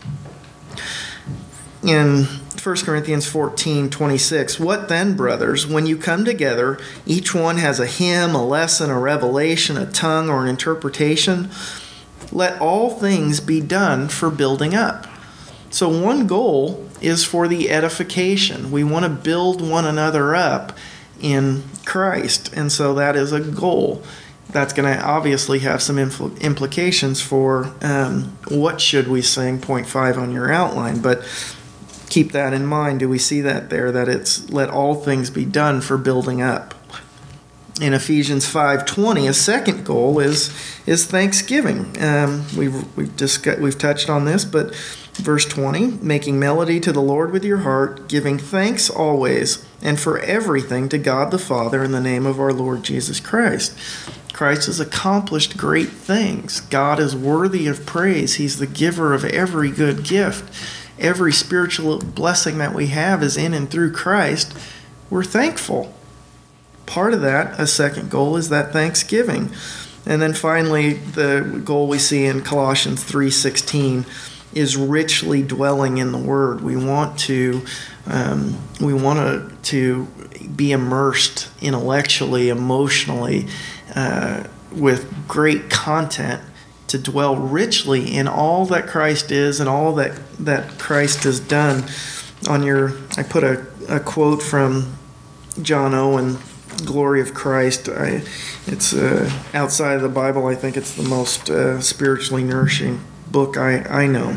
In First Corinthians fourteen twenty-six, what then, brothers, when you come together, each one has a hymn, a lesson, a revelation, a tongue, or an interpretation? Let all things be done for building up. So one goal is for the edification. We want to build one another up in Christ, and so that is a goal. That's going to obviously have some impl- implications for um, what should we sing, point five on your outline, but keep that in mind. Do we see that there, that it's let all things be done for building up? In Ephesians five twenty, a second goal is is thanksgiving. Um, we've we've discussed, we've touched on this, but verse twenty, making melody to the Lord with your heart, giving thanks always and for everything to God the Father in the name of our Lord Jesus Christ. Christ has accomplished great things. God is worthy of praise. He's the giver of every good gift. Every spiritual blessing that we have is in and through Christ. We're thankful. Part of that, a second goal, is that thanksgiving. And then finally, the goal we see in Colossians three sixteen is richly dwelling in the Word. We want to um, we want to, to be immersed intellectually, emotionally, uh, with great content, to dwell richly in all that Christ is and all that, that Christ has done. On your, I put a, a quote from John Owen, Glory of Christ. I, it's uh, outside of the Bible, I think it's the most uh, spiritually nourishing book I, I know.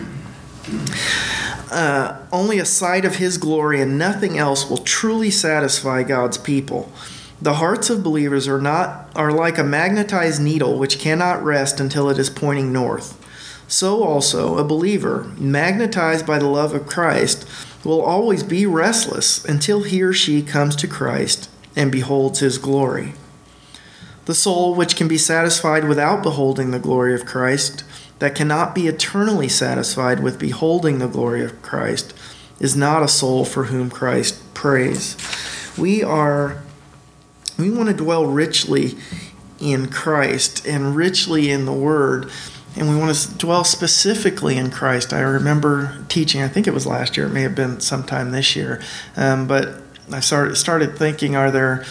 Uh, only a sight of His glory and nothing else will truly satisfy God's people. The hearts of believers are not are like a magnetized needle which cannot rest until it is pointing north. So also a believer, magnetized by the love of Christ, will always be restless until he or she comes to Christ and beholds his glory. The soul which can be satisfied without beholding the glory of Christ, that cannot be eternally satisfied with beholding the glory of Christ, is not a soul for whom Christ prays. We are, we want to dwell richly in Christ and richly in the Word, and we want to dwell specifically in Christ. I remember teaching, I think it was last year, it may have been sometime this year, um, but I started, started thinking, are there,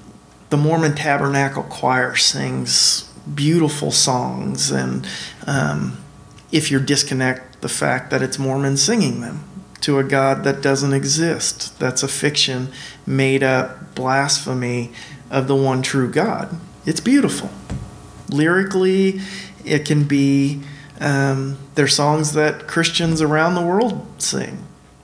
the Mormon Tabernacle Choir sings beautiful songs, and um, if you disconnect the fact that it's Mormons singing them to a God that doesn't exist, that's a fiction, made up blasphemy of the one true God, it's beautiful. Lyrically, it can be, um, they're songs that Christians around the world sing.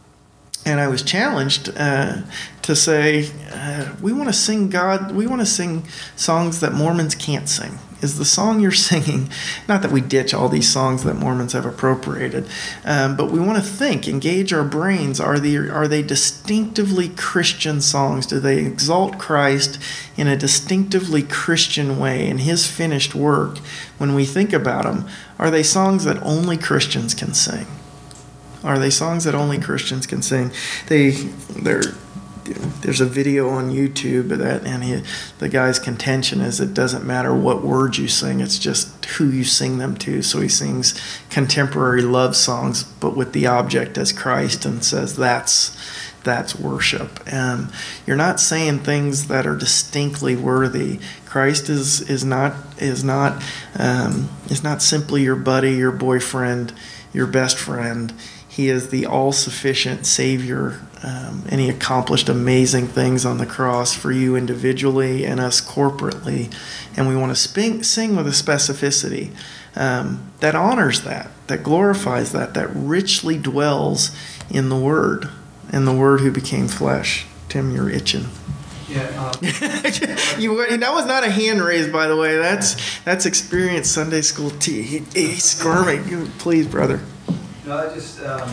And I was challenged uh, to say, uh, we want to sing God, we want to sing songs that Mormons can't sing. Is the song you're singing, not that we ditch all these songs that Mormons have appropriated, um, but we want to think, engage our brains. Are they, are they distinctively Christian songs? Do they exalt Christ in a distinctively Christian way in his finished work? When we think about them, are they songs that only Christians can sing? Are they songs that only Christians can sing? They, they're, there's a video on YouTube of that, and he, the guy's contention is it doesn't matter what words you sing, it's just who you sing them to. So he sings contemporary love songs, but with the object as Christ, and says that's that's worship. And you're not saying things that are distinctly worthy. Christ is is not is not um, is not simply your buddy, your boyfriend, your best friend. He is the all-sufficient Savior, um, and he accomplished amazing things on the cross for you individually and us corporately. And we want to sing, sing with a specificity um, that honors that, that glorifies that, that richly dwells in the Word, and the Word who became flesh. Tim, you're itching. Yeah. Um, you, that was not a hand raise, by the way. That's that's experienced Sunday school tea. He, he's squirming. Please, brother. No, I just, um,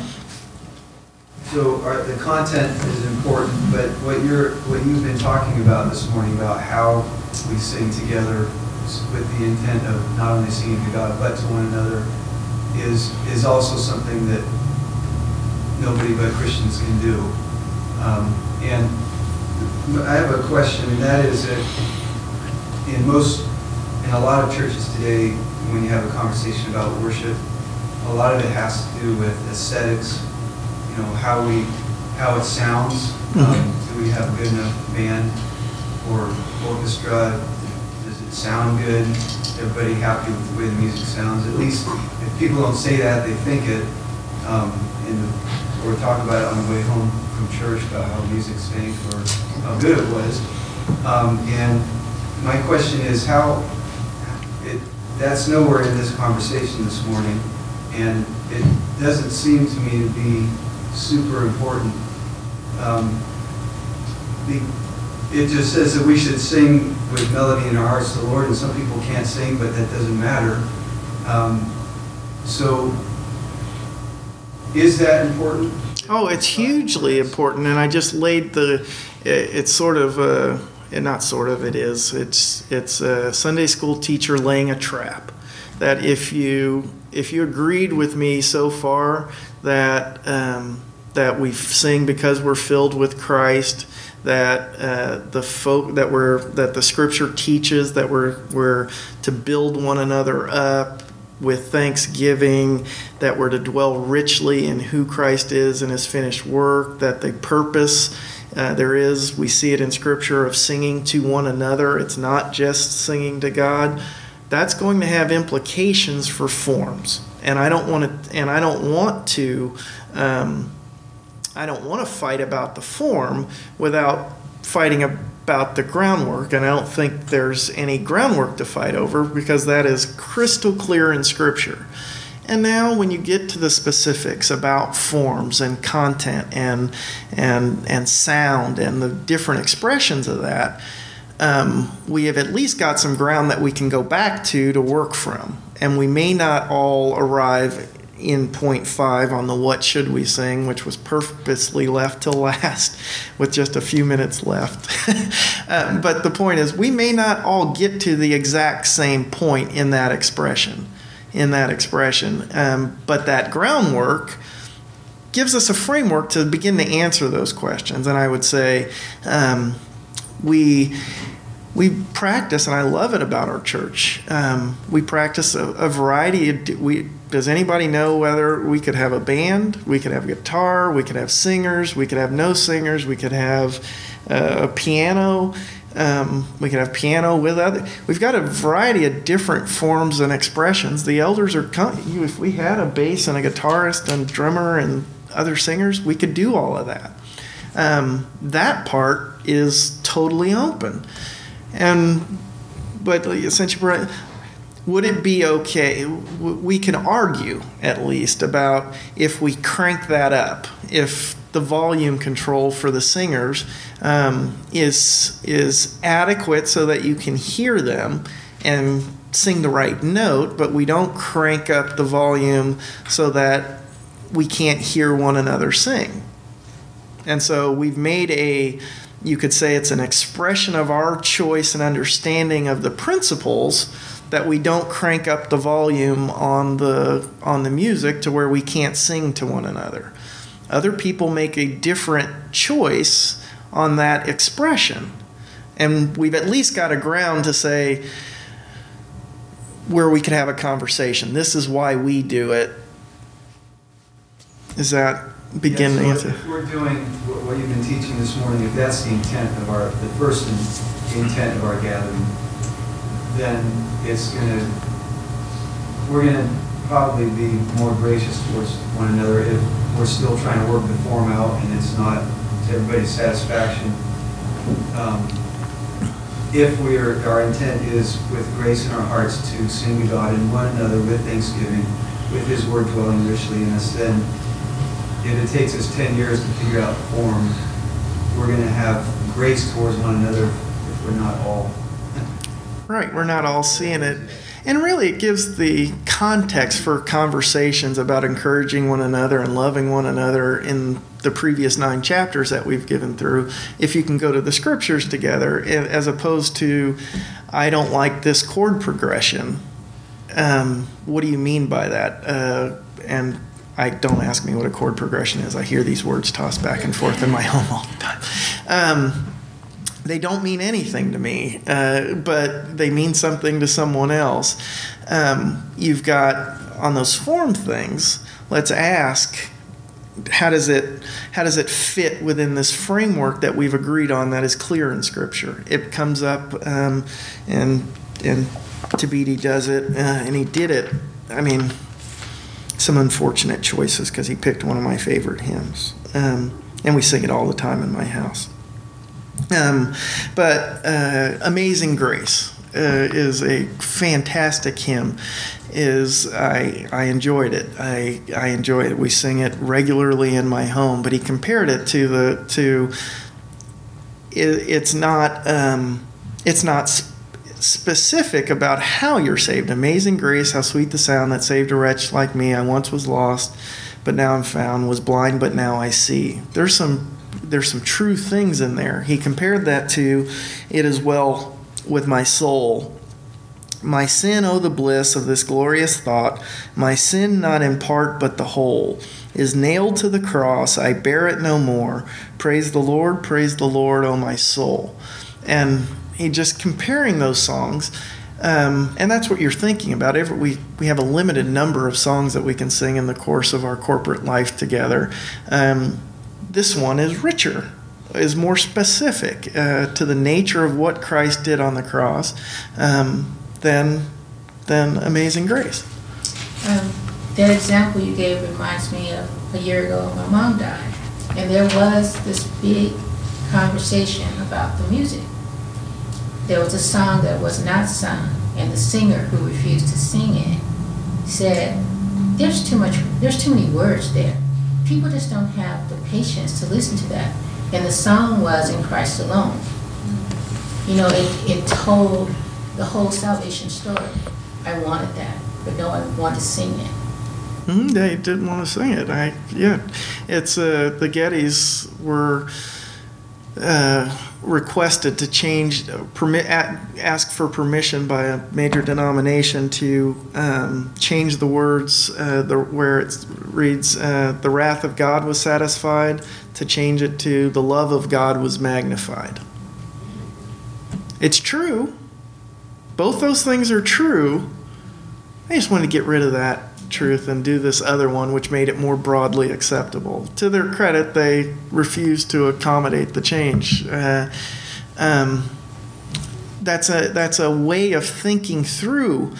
so our, the content is important, but what you're, what you've been talking about this morning about how we sing together with the intent of not only singing to God, but to one another is, is also something that nobody but Christians can do. Um, and I have a question, and that is that in most, in a lot of churches today, when you have a conversation about worship, a lot of it has to do with aesthetics, you know, how we, how it sounds. Um, do we have a good enough band or orchestra? Does it sound good? Is everybody happy with the way the music sounds? At least if people don't say that, they think it. Um, in the, or talk about it on the way home from church about how music stank or how good it was. Um, and my question is how, it, that's nowhere in this conversation this morning. And it doesn't seem to me to be super important. Um, the, it just says that we should sing with melody in our hearts to the Lord, and some people can't sing, but that doesn't matter. Um, so, is that important? Oh, it's hugely important, and I just laid the. It's sort of, uh, not sort of, it is. It's it's a Sunday school teacher laying a trap. That if you if you agreed with me so far that um, that we sing because we're filled with Christ, that uh, the folk that we're that the Scripture teaches that we're we're to build one another up with thanksgiving, that we're to dwell richly in who Christ is and his finished work, that the purpose uh, there is, we see it in Scripture, of singing to one another. It's not just singing to God. That's going to have implications for forms, and I don't want to. And I don't want to. Um, I don't want to fight about the form without fighting about the groundwork. And I don't think there's any groundwork to fight over because that is crystal clear in Scripture. And now, when you get to the specifics about forms and content and and and sound and the different expressions of that. um, we have at least got some ground that we can go back to to work from. And we may not all arrive in point five on the what should we sing, which was purposely left till last with just a few minutes left. uh, but the point is, we may not all get to the exact same point in that expression, in that expression. Um, but that groundwork gives us a framework to begin to answer those questions. And I would say um, we we practice, and I love it about our church. Um, we practice a, a variety of, we, does anybody know whether we could have a band, we could have guitar, we could have singers, we could have no singers, we could have uh, a piano, um, we could have piano with other, we've got a variety of different forms and expressions. The elders are, if we had a bass and a guitarist and drummer and other singers, we could do all of that. Um, that part is totally open. And, but essentially, would it be okay? We can argue, at least, about if we crank that up, if the volume control for the singers um, is is adequate so that you can hear them and sing the right note, but we don't crank up the volume so that we can't hear one another sing. And so we've made a, you could say it's an expression of our choice and understanding of the principles that we don't crank up the volume on the on the music to where we can't sing to one another. Other people make a different choice on that expression. And we've at least got a ground to say where we could have a conversation. This is why we do it. Is that begin to Yeah, answer? so if we're doing what what you've been teaching this morning, if that's the intent of our, the first in- intent of our gathering, then it's gonna, we're gonna probably be more gracious towards one another if we're still trying to work the form out and it's not to everybody's satisfaction. Um, If we are, our intent is with grace in our hearts to sing to God and one another with thanksgiving, with His word dwelling richly in us, then if it takes us ten years to figure out the form, we're going to have grace towards one another if we're not all. Right, we're not all seeing it. And really, it gives the context for conversations about encouraging one another and loving one another in the previous nine chapters that we've given through. If you can go to the scriptures together, as opposed to, I don't like this chord progression. Um, what do you mean by that? Uh, and I don't ask me what a chord progression is. I hear these words tossed back and forth in my home all the time. Um, They don't mean anything to me, uh, but they mean something to someone else. Um, you've got, on those form things, let's ask, how does it how does it fit within this framework that we've agreed on that is clear in Scripture? It comes up, um, and and Tabidi does it, uh, and he did it. I mean, some unfortunate choices because he picked one of my favorite hymns, um, and we sing it all the time in my house. Um, but uh, Amazing Grace uh, is a fantastic hymn. Is I I enjoyed it. I I enjoy it. We sing it regularly in my home. But he compared it to the to. It, it's not um, it's not sp- specific about how you're saved. Amazing grace, how sweet the sound that saved a wretch like me. I once was lost, but now I'm found. Was blind, but now I see. There's some. There's some true things in there. He compared that to, it is well with my soul. My sin, oh, the bliss of this glorious thought. My sin, not in part, but the whole, is nailed to the cross. I bear it no more. Praise the Lord, praise the Lord, oh, my soul. And he just comparing those songs, um, and that's what you're thinking about. Every, we, we have a limited number of songs that we can sing in the course of our corporate life together. Um, This one is richer, is more specific uh, to the nature of what Christ did on the cross um, than, than Amazing Grace. Um, that example you gave reminds me of a year ago my mom died. And there was this big conversation about the music. There was a song that was not sung, and the singer who refused to sing it said, there's too much, there's too many words there. People just don't have the patience to listen to that. And the song was In Christ Alone. you know, it, it told the whole salvation story. I wanted that, but no one wanted to sing it. Mm, they didn't want to sing it. I yeah, it's uh, the Gettys were uh, requested to change uh, permit a, ask for permission by a major denomination to um, change the words uh, the where it reads uh, the wrath of God was satisfied, to change it to the love of God was magnified. It's true. Both those things are true. I just wanted to get rid of that truth and do this other one, which made it more broadly acceptable. To their credit, they refused to accommodate the change. Uh, um, that's a that's a way of thinking through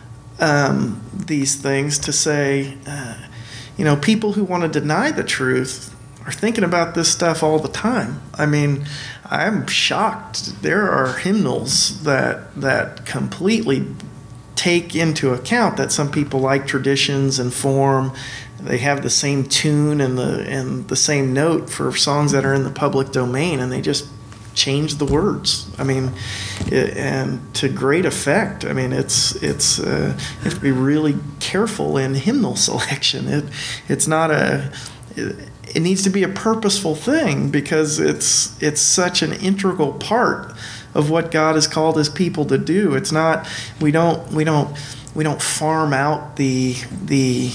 um, these things to say, uh, you know, people who want to deny the truth are thinking about this stuff all the time. I mean, I'm shocked. There are hymnals that that completely take into account that some people like traditions and form. They have the same tune and the and the same note for songs that are in the public domain, and they just change the words. I mean, it, and to great effect. I mean, it's it's uh, you have to be really careful in hymnal selection. It it's not a it, it needs to be a purposeful thing, because it's it's such an integral part of what God has called his people to do. It's not we don't we don't we don't farm out the the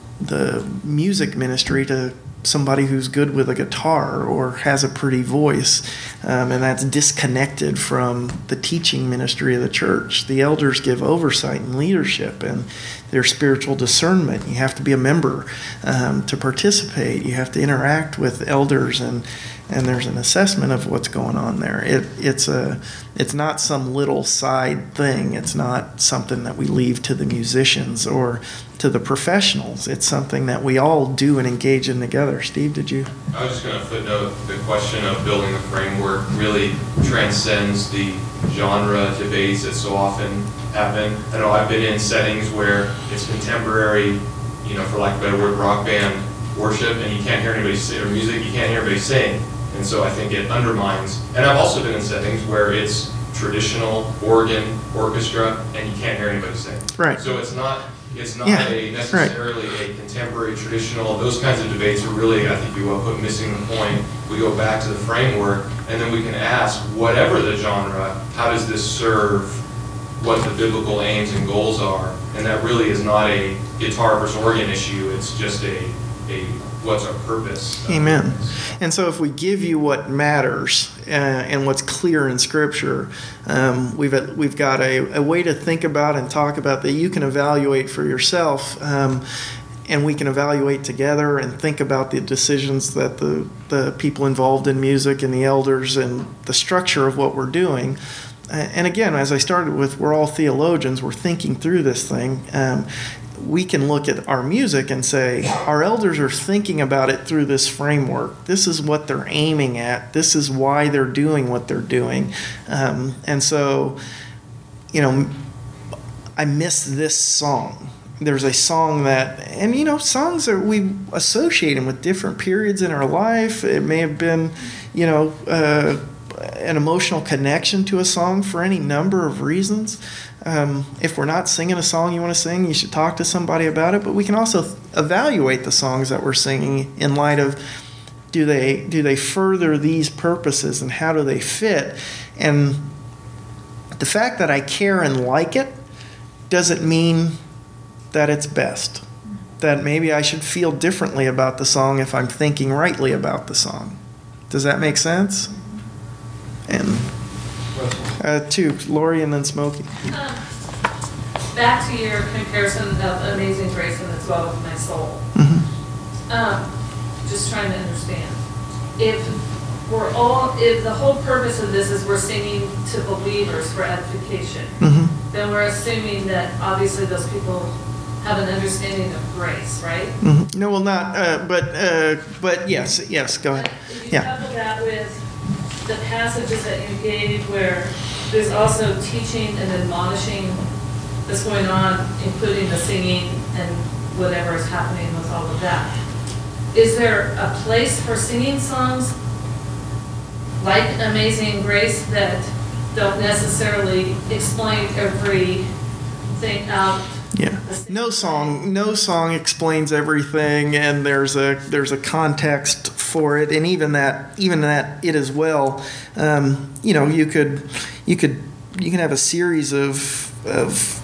the music ministry to somebody who's good with a guitar or has a pretty voice, um, and that's disconnected from the teaching ministry of the church. The elders give oversight and leadership and their spiritual discernment. You have to be a member um, to participate. You have to interact with elders, and and there's an assessment of what's going on there. It it's a it's not some little side thing. It's not something that we leave to the musicians or to the professionals. It's something that we all do and engage in together. Steve, did you? I was just going to footnote the question of building a framework really transcends the genre debates that so often happen. I know I've been in settings where it's contemporary, you know, for lack of a better word, rock band worship, and you can't hear anybody sing, or music, you can't hear anybody sing. And so I think it undermines. And I've also been in settings where it's traditional organ, orchestra, and you can't hear anybody sing. Right. So it's not it's not Yeah, a necessarily a contemporary, traditional. Those kinds of debates are really, I think, you will put missing the point. We go back to the framework, and then we can ask, whatever the genre, how does this serve what the biblical aims and goals are? And that really is not a guitar versus organ issue. It's just a a what's our purpose. Amen. And so if we give you what matters uh, and what's clear in Scripture, um, we've we've got a, a way to think about and talk about that you can evaluate for yourself, um, and we can evaluate together and think about the decisions that the, the people involved in music and the elders and the structure of what we're doing. And again, as I started with, we're all theologians. We're thinking through this thing. Um, we can look at our music and say, our elders are thinking about it through this framework. This is what they're aiming at. This is why they're doing what they're doing. Um, and so, you know, I miss this song. There's a song that, and you know, songs that we associate them with different periods in our life. It may have been, you know, uh, an emotional connection to a song for any number of reasons. Um, if we're not singing a song you want to sing, you should talk to somebody about it. But we can also th- evaluate the songs that we're singing in light of, do they do they further these purposes, and how do they fit? And the fact that I care and like it doesn't mean that it's best. That maybe I should feel differently about the song if I'm thinking rightly about the song. Does that make sense? And uh, two, Lori and then Smokey. Um, back to your comparison of Amazing Grace and It's Well With My Soul. Mm-hmm. Um, just trying to understand. If we're all, if the whole purpose of this is we're singing to believers for edification, Mm-hmm. then we're assuming that obviously those people have an understanding of grace, right? Mm-hmm. No, well, not, uh, but uh, but yes, yes, go ahead. But if you Yeah. couple that with the passages that you gave where there's also teaching and admonishing that's going on, including the singing and whatever is happening with all of that. Is there a place for singing songs like Amazing Grace that don't necessarily explain everything out. Yeah. No song, no song explains everything, and there's a there's a context for it, and even that even that it as well. Um, you know, you could you could you can have a series of of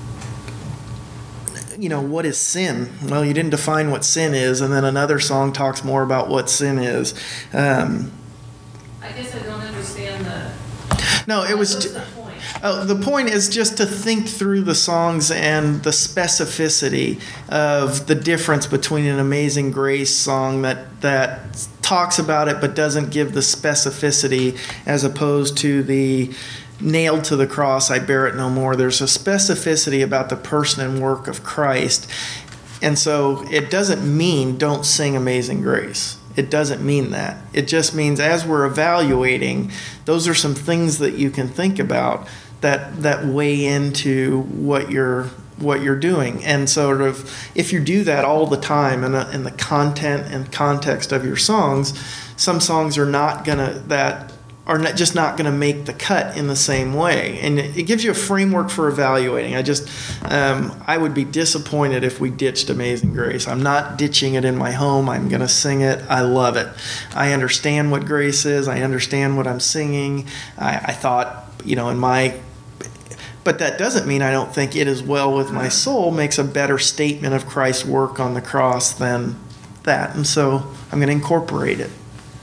you know, what is sin? Well, you didn't define what sin is, and then another song talks more about what sin is. Um, I guess I don't understand the. no, it was. What's Ju- the point? Oh, the point is just to think through the songs and the specificity of the difference between an Amazing Grace song that that talks about it but doesn't give the specificity, as opposed to the nailed to the cross, I bear it no more. There's a specificity about the person and work of Christ. And so it doesn't mean don't sing Amazing Grace. It doesn't mean that. It just means as we're evaluating, those are some things that you can think about that that weigh into what you're what you're doing. And sort of if you do that all the time in, a, in the content and context of your songs, some songs are not gonna that are not, just not going to make the cut in the same way. And it, it gives you a framework for evaluating. I just, um, I would be disappointed if we ditched Amazing Grace. I'm not ditching it in my home. I'm going to sing it. I love it. I understand what grace is. I understand what I'm singing. I, I thought, you know, in my, but that doesn't mean I don't think It Is Well With My Soul makes a better statement of Christ's work on the cross than that. And so I'm going to incorporate it.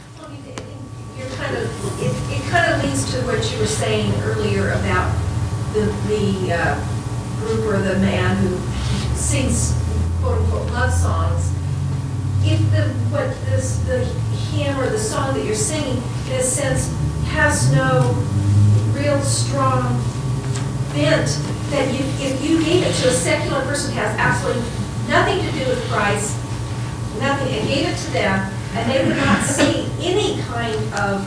Kind of, it, it kind of leads to what you were saying earlier about the the uh, group or the man who sings quote unquote love songs. If the what this the hymn or the song that you're singing in a sense has no real strong bent, that you, if you gave it to a secular person who has absolutely nothing to do with Christ, nothing, and gave it to them, and they would not see any kind of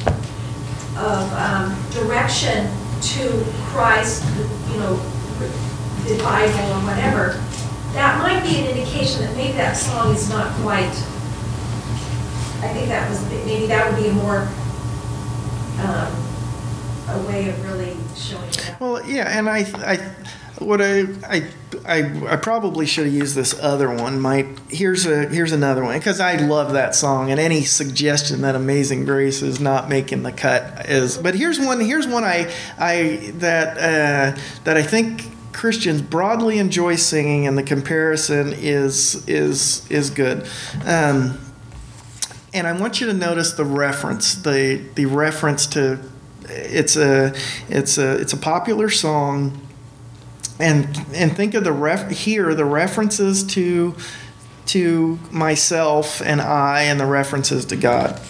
of um, direction to Christ, you know, the Bible or whatever, that might be an indication that maybe that song is not quite. I think that was maybe that would be a more um, a way of really showing that. Well, yeah, and I, I, what I, I, I, I probably should have used this other one. My here's a here's another one because I love that song, and any suggestion that Amazing Grace is not making the cut is. But here's one. Here's one I, I that uh, that I think Christians broadly enjoy singing, and the comparison is is is good. Um, and I want you to notice the reference, the the reference to. It's a it's a it's a popular song. And and think of the ref here the references to to myself and I and the references to God.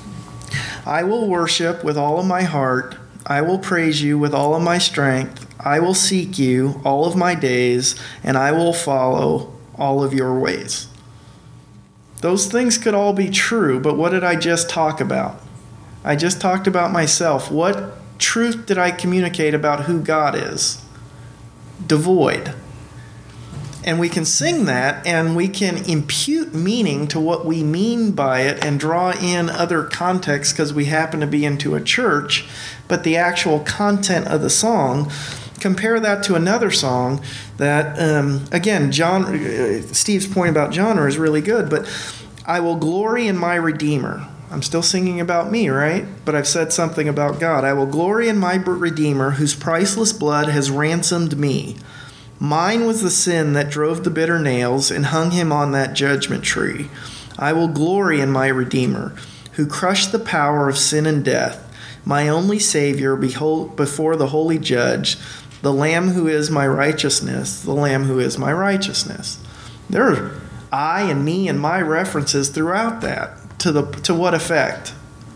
I will worship with all of my heart. I will praise you with all of my strength. I will seek you all of my days, and I will follow all of your ways. Those things could all be true, but what did I just talk about? I just talked about myself. What truth did I communicate about who God is? Devoid. And we can sing that, and we can impute meaning to what we mean by it and draw in other contexts because we happen to be into a church, but the actual content of the song, compare that to another song that, um, again, genre, Steve's point about genre is really good, but I will glory in my Redeemer. I'm still singing about me, right? But I've said something about God. I will glory in my Redeemer, whose priceless blood has ransomed me. Mine was the sin that drove the bitter nails and hung him on that judgment tree. I will glory in my Redeemer, who crushed the power of sin and death, my only Savior behold, before the holy judge, the Lamb who is my righteousness, the Lamb who is my righteousness. There are I and me and my references throughout that. To the to what effect?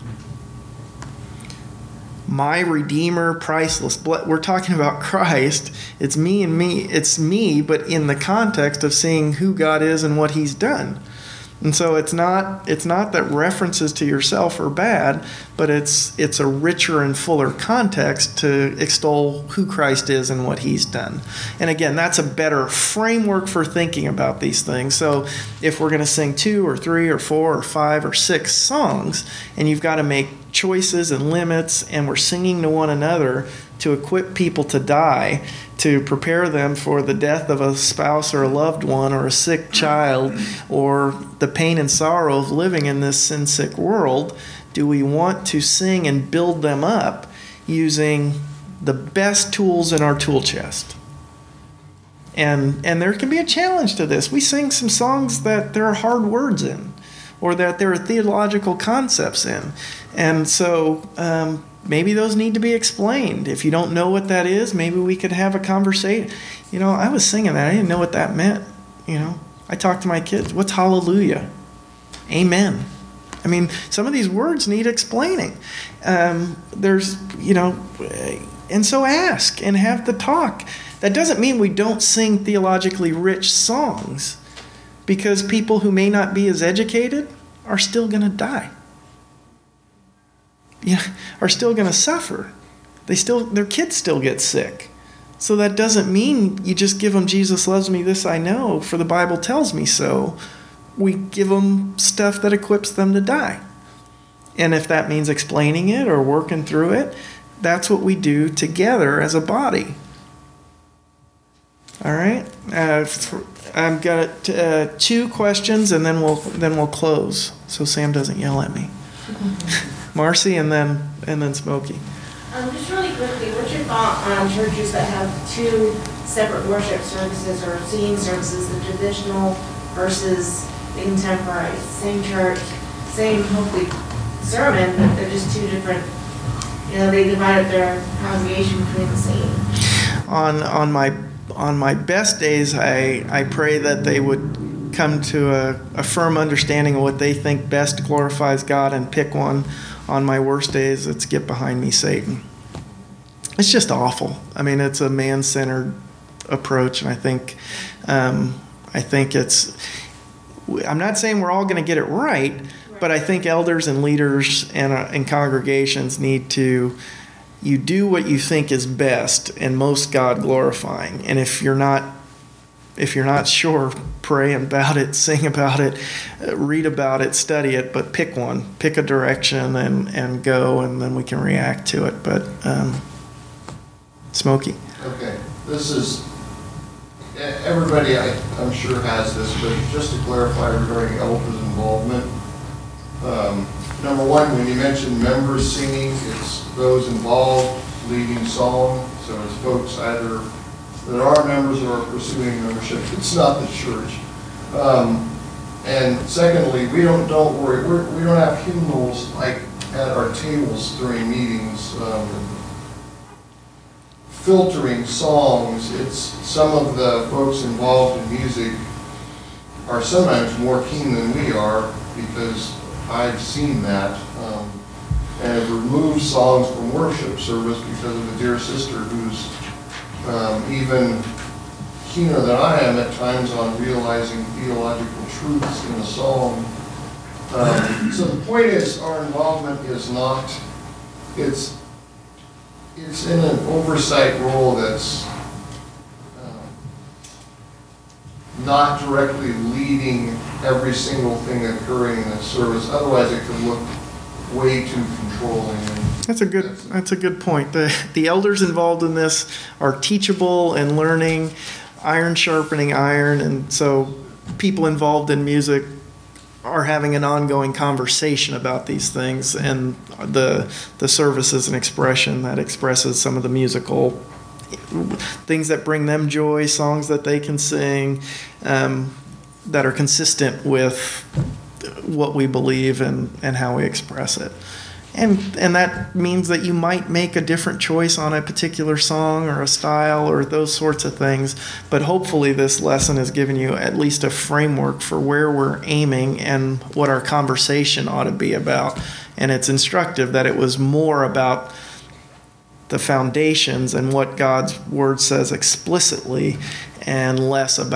My Redeemer, priceless blood. We're talking about Christ. It's me and me. It's me, but in the context of seeing who God is and what He's done. And so it's not it's not that references to yourself are bad, but it's it's a richer and fuller context to extol who Christ is and what he's done. And again, that's a better framework for thinking about these things. So if we're going to sing two or three or four or five or six songs, and you've got to make choices and limits, and we're singing to one another to equip people to die, to prepare them for the death of a spouse or a loved one or a sick child or the pain and sorrow of living in this sin-sick world, do we want to sing and build them up using the best tools in our tool chest? And and there can be a challenge to this. We sing some songs that there are hard words in, or that there are theological concepts in. And so um, maybe those need to be explained. If you don't know what that is, maybe we could have a conversation. You know, I was singing that. I didn't know what that meant. You know, I talk to my kids. What's hallelujah? Amen. I mean, some of these words need explaining. Um, there's, you know, and so ask and have the talk. That doesn't mean we don't sing theologically rich songs, because people who may not be as educated are still going to die. Yeah, are still going to suffer. They still, their kids still get sick. So that doesn't mean you just give them Jesus loves me, this I know, for the Bible tells me so. We give them stuff that equips them to die. And if that means explaining it or working through it, that's what we do together as a body. All right? Uh, for, I've got uh, two questions, and then we'll then we'll close, so Sam doesn't yell at me. Marcy, and then and then Smokey. Um, just really quickly, what's your thought on churches that have two separate worship services or singing services, the traditional versus the contemporary? Same church, same hopefully sermon, but they're just two different. You know, they divided their congregation between the same. On on my on my best days, I I pray that they would come to a, a firm understanding of what they think best glorifies God and pick one. On my worst days, it's get behind me, Satan. It's just awful. I mean, it's a man-centered approach, and I think, um, I think it's. I'm not saying we're all going to get it right, but I think elders and leaders and uh, and congregations need to. You do what you think is best and most God glorifying, and if you're not. If you're not sure, pray about it, sing about it, read about it, study it, but pick one. Pick a direction and, and go, and then we can react to it. But, um, Smokey. Okay, this is, everybody I, I'm sure has this, but just to clarify regarding elders' involvement. Um, number one, when you mention members singing, it's those involved leading song, so it's folks either that are members or are pursuing membership. It's not the church. Um, and secondly, we don't don't worry. We're, we don't have hymnals like at our tables during meetings, um, filtering songs. It's some of the folks involved in music are sometimes more keen than we are, because I've seen that, um, and have removed songs from worship service because of a dear sister who's Um, even keener than I am at times on realizing theological truths in a song. Um, so the point is, our involvement is not, it's, it's in an oversight role that's uh, not directly leading every single thing occurring in the service. Otherwise, it could look way too controlling. That's a good. That's a good point. The the elders involved in this are teachable and learning, iron sharpening iron, and so people involved in music are having an ongoing conversation about these things, and the the service is an expression that expresses some of the musical things that bring them joy, songs that they can sing, um, that are consistent with what we believe and, and how we express it. And and that means that you might make a different choice on a particular song or a style or those sorts of things. But hopefully this lesson has given you at least a framework for where we're aiming and what our conversation ought to be about. And it's instructive that it was more about the foundations and what God's word says explicitly, and less about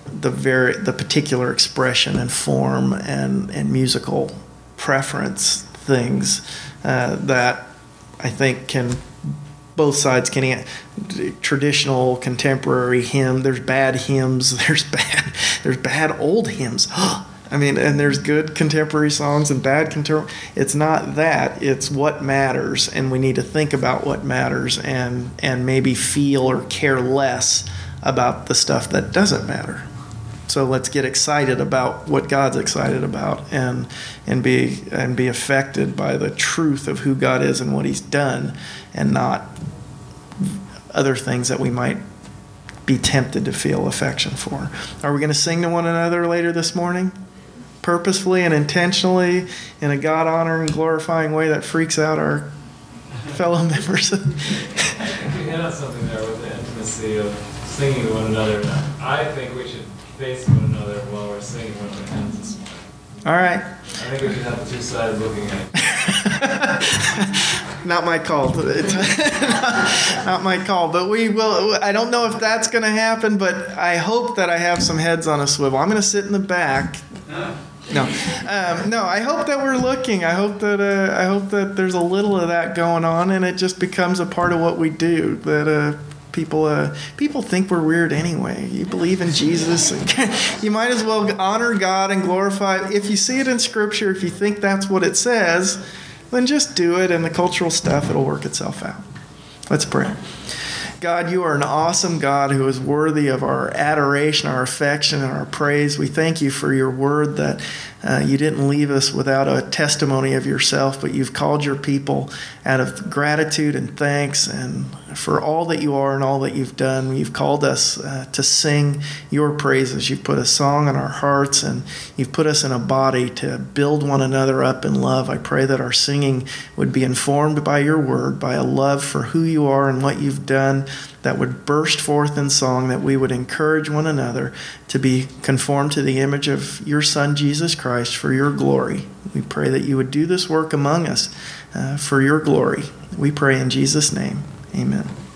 the very the particular expression and form and and musical preference things uh, that I think can both sides can traditional, contemporary hymn. There's bad hymns. There's bad there's bad old hymns. I mean, and there's good contemporary songs and bad contemporary. It's not that. It's what matters, and we need to think about what matters, and and maybe feel or care less about the stuff that doesn't matter. So let's get excited about what God's excited about, and and be and be affected by the truth of who God is and what He's done, and not other things that we might be tempted to feel affection for. Are we going to sing to one another later this morning? Purposefully and intentionally, in a God-honoring, glorifying way that freaks out our fellow members? I think you hit on something there with the intimacy of singing to one another. I think we should face one another while we're singing one of the hymns this morning. All right. I think we should have the two sides looking at it. Not my call. It's not my call. But we will. I don't know if that's going to happen, but I hope that I have some heads on a swivel. I'm going to sit in the back. No, um, no. I hope that we're looking. I hope that uh, I hope that there's a little of that going on, and it just becomes a part of what we do. That uh, people uh, people think we're weird anyway. You believe in Jesus, and you might as well honor God and glorify. If you see it in Scripture, if you think that's what it says, then just do it, and the cultural stuff, it'll work itself out. Let's pray. God, you are an awesome God who is worthy of our adoration, our affection, and our praise. We thank you for your word that uh, you didn't leave us without a testimony of yourself, but you've called your people out of gratitude and thanks and for all that you are and all that you've done. You've called us uh, to sing your praises. You've put a song in our hearts, and you've put us in a body to build one another up in love. I pray that our singing would be informed by your word, by a love for who you are and what you've done, that would burst forth in song, that we would encourage one another to be conformed to the image of your Son, Jesus Christ, for your glory. We pray that you would do this work among us uh, for your glory. We pray in Jesus' name. Amen.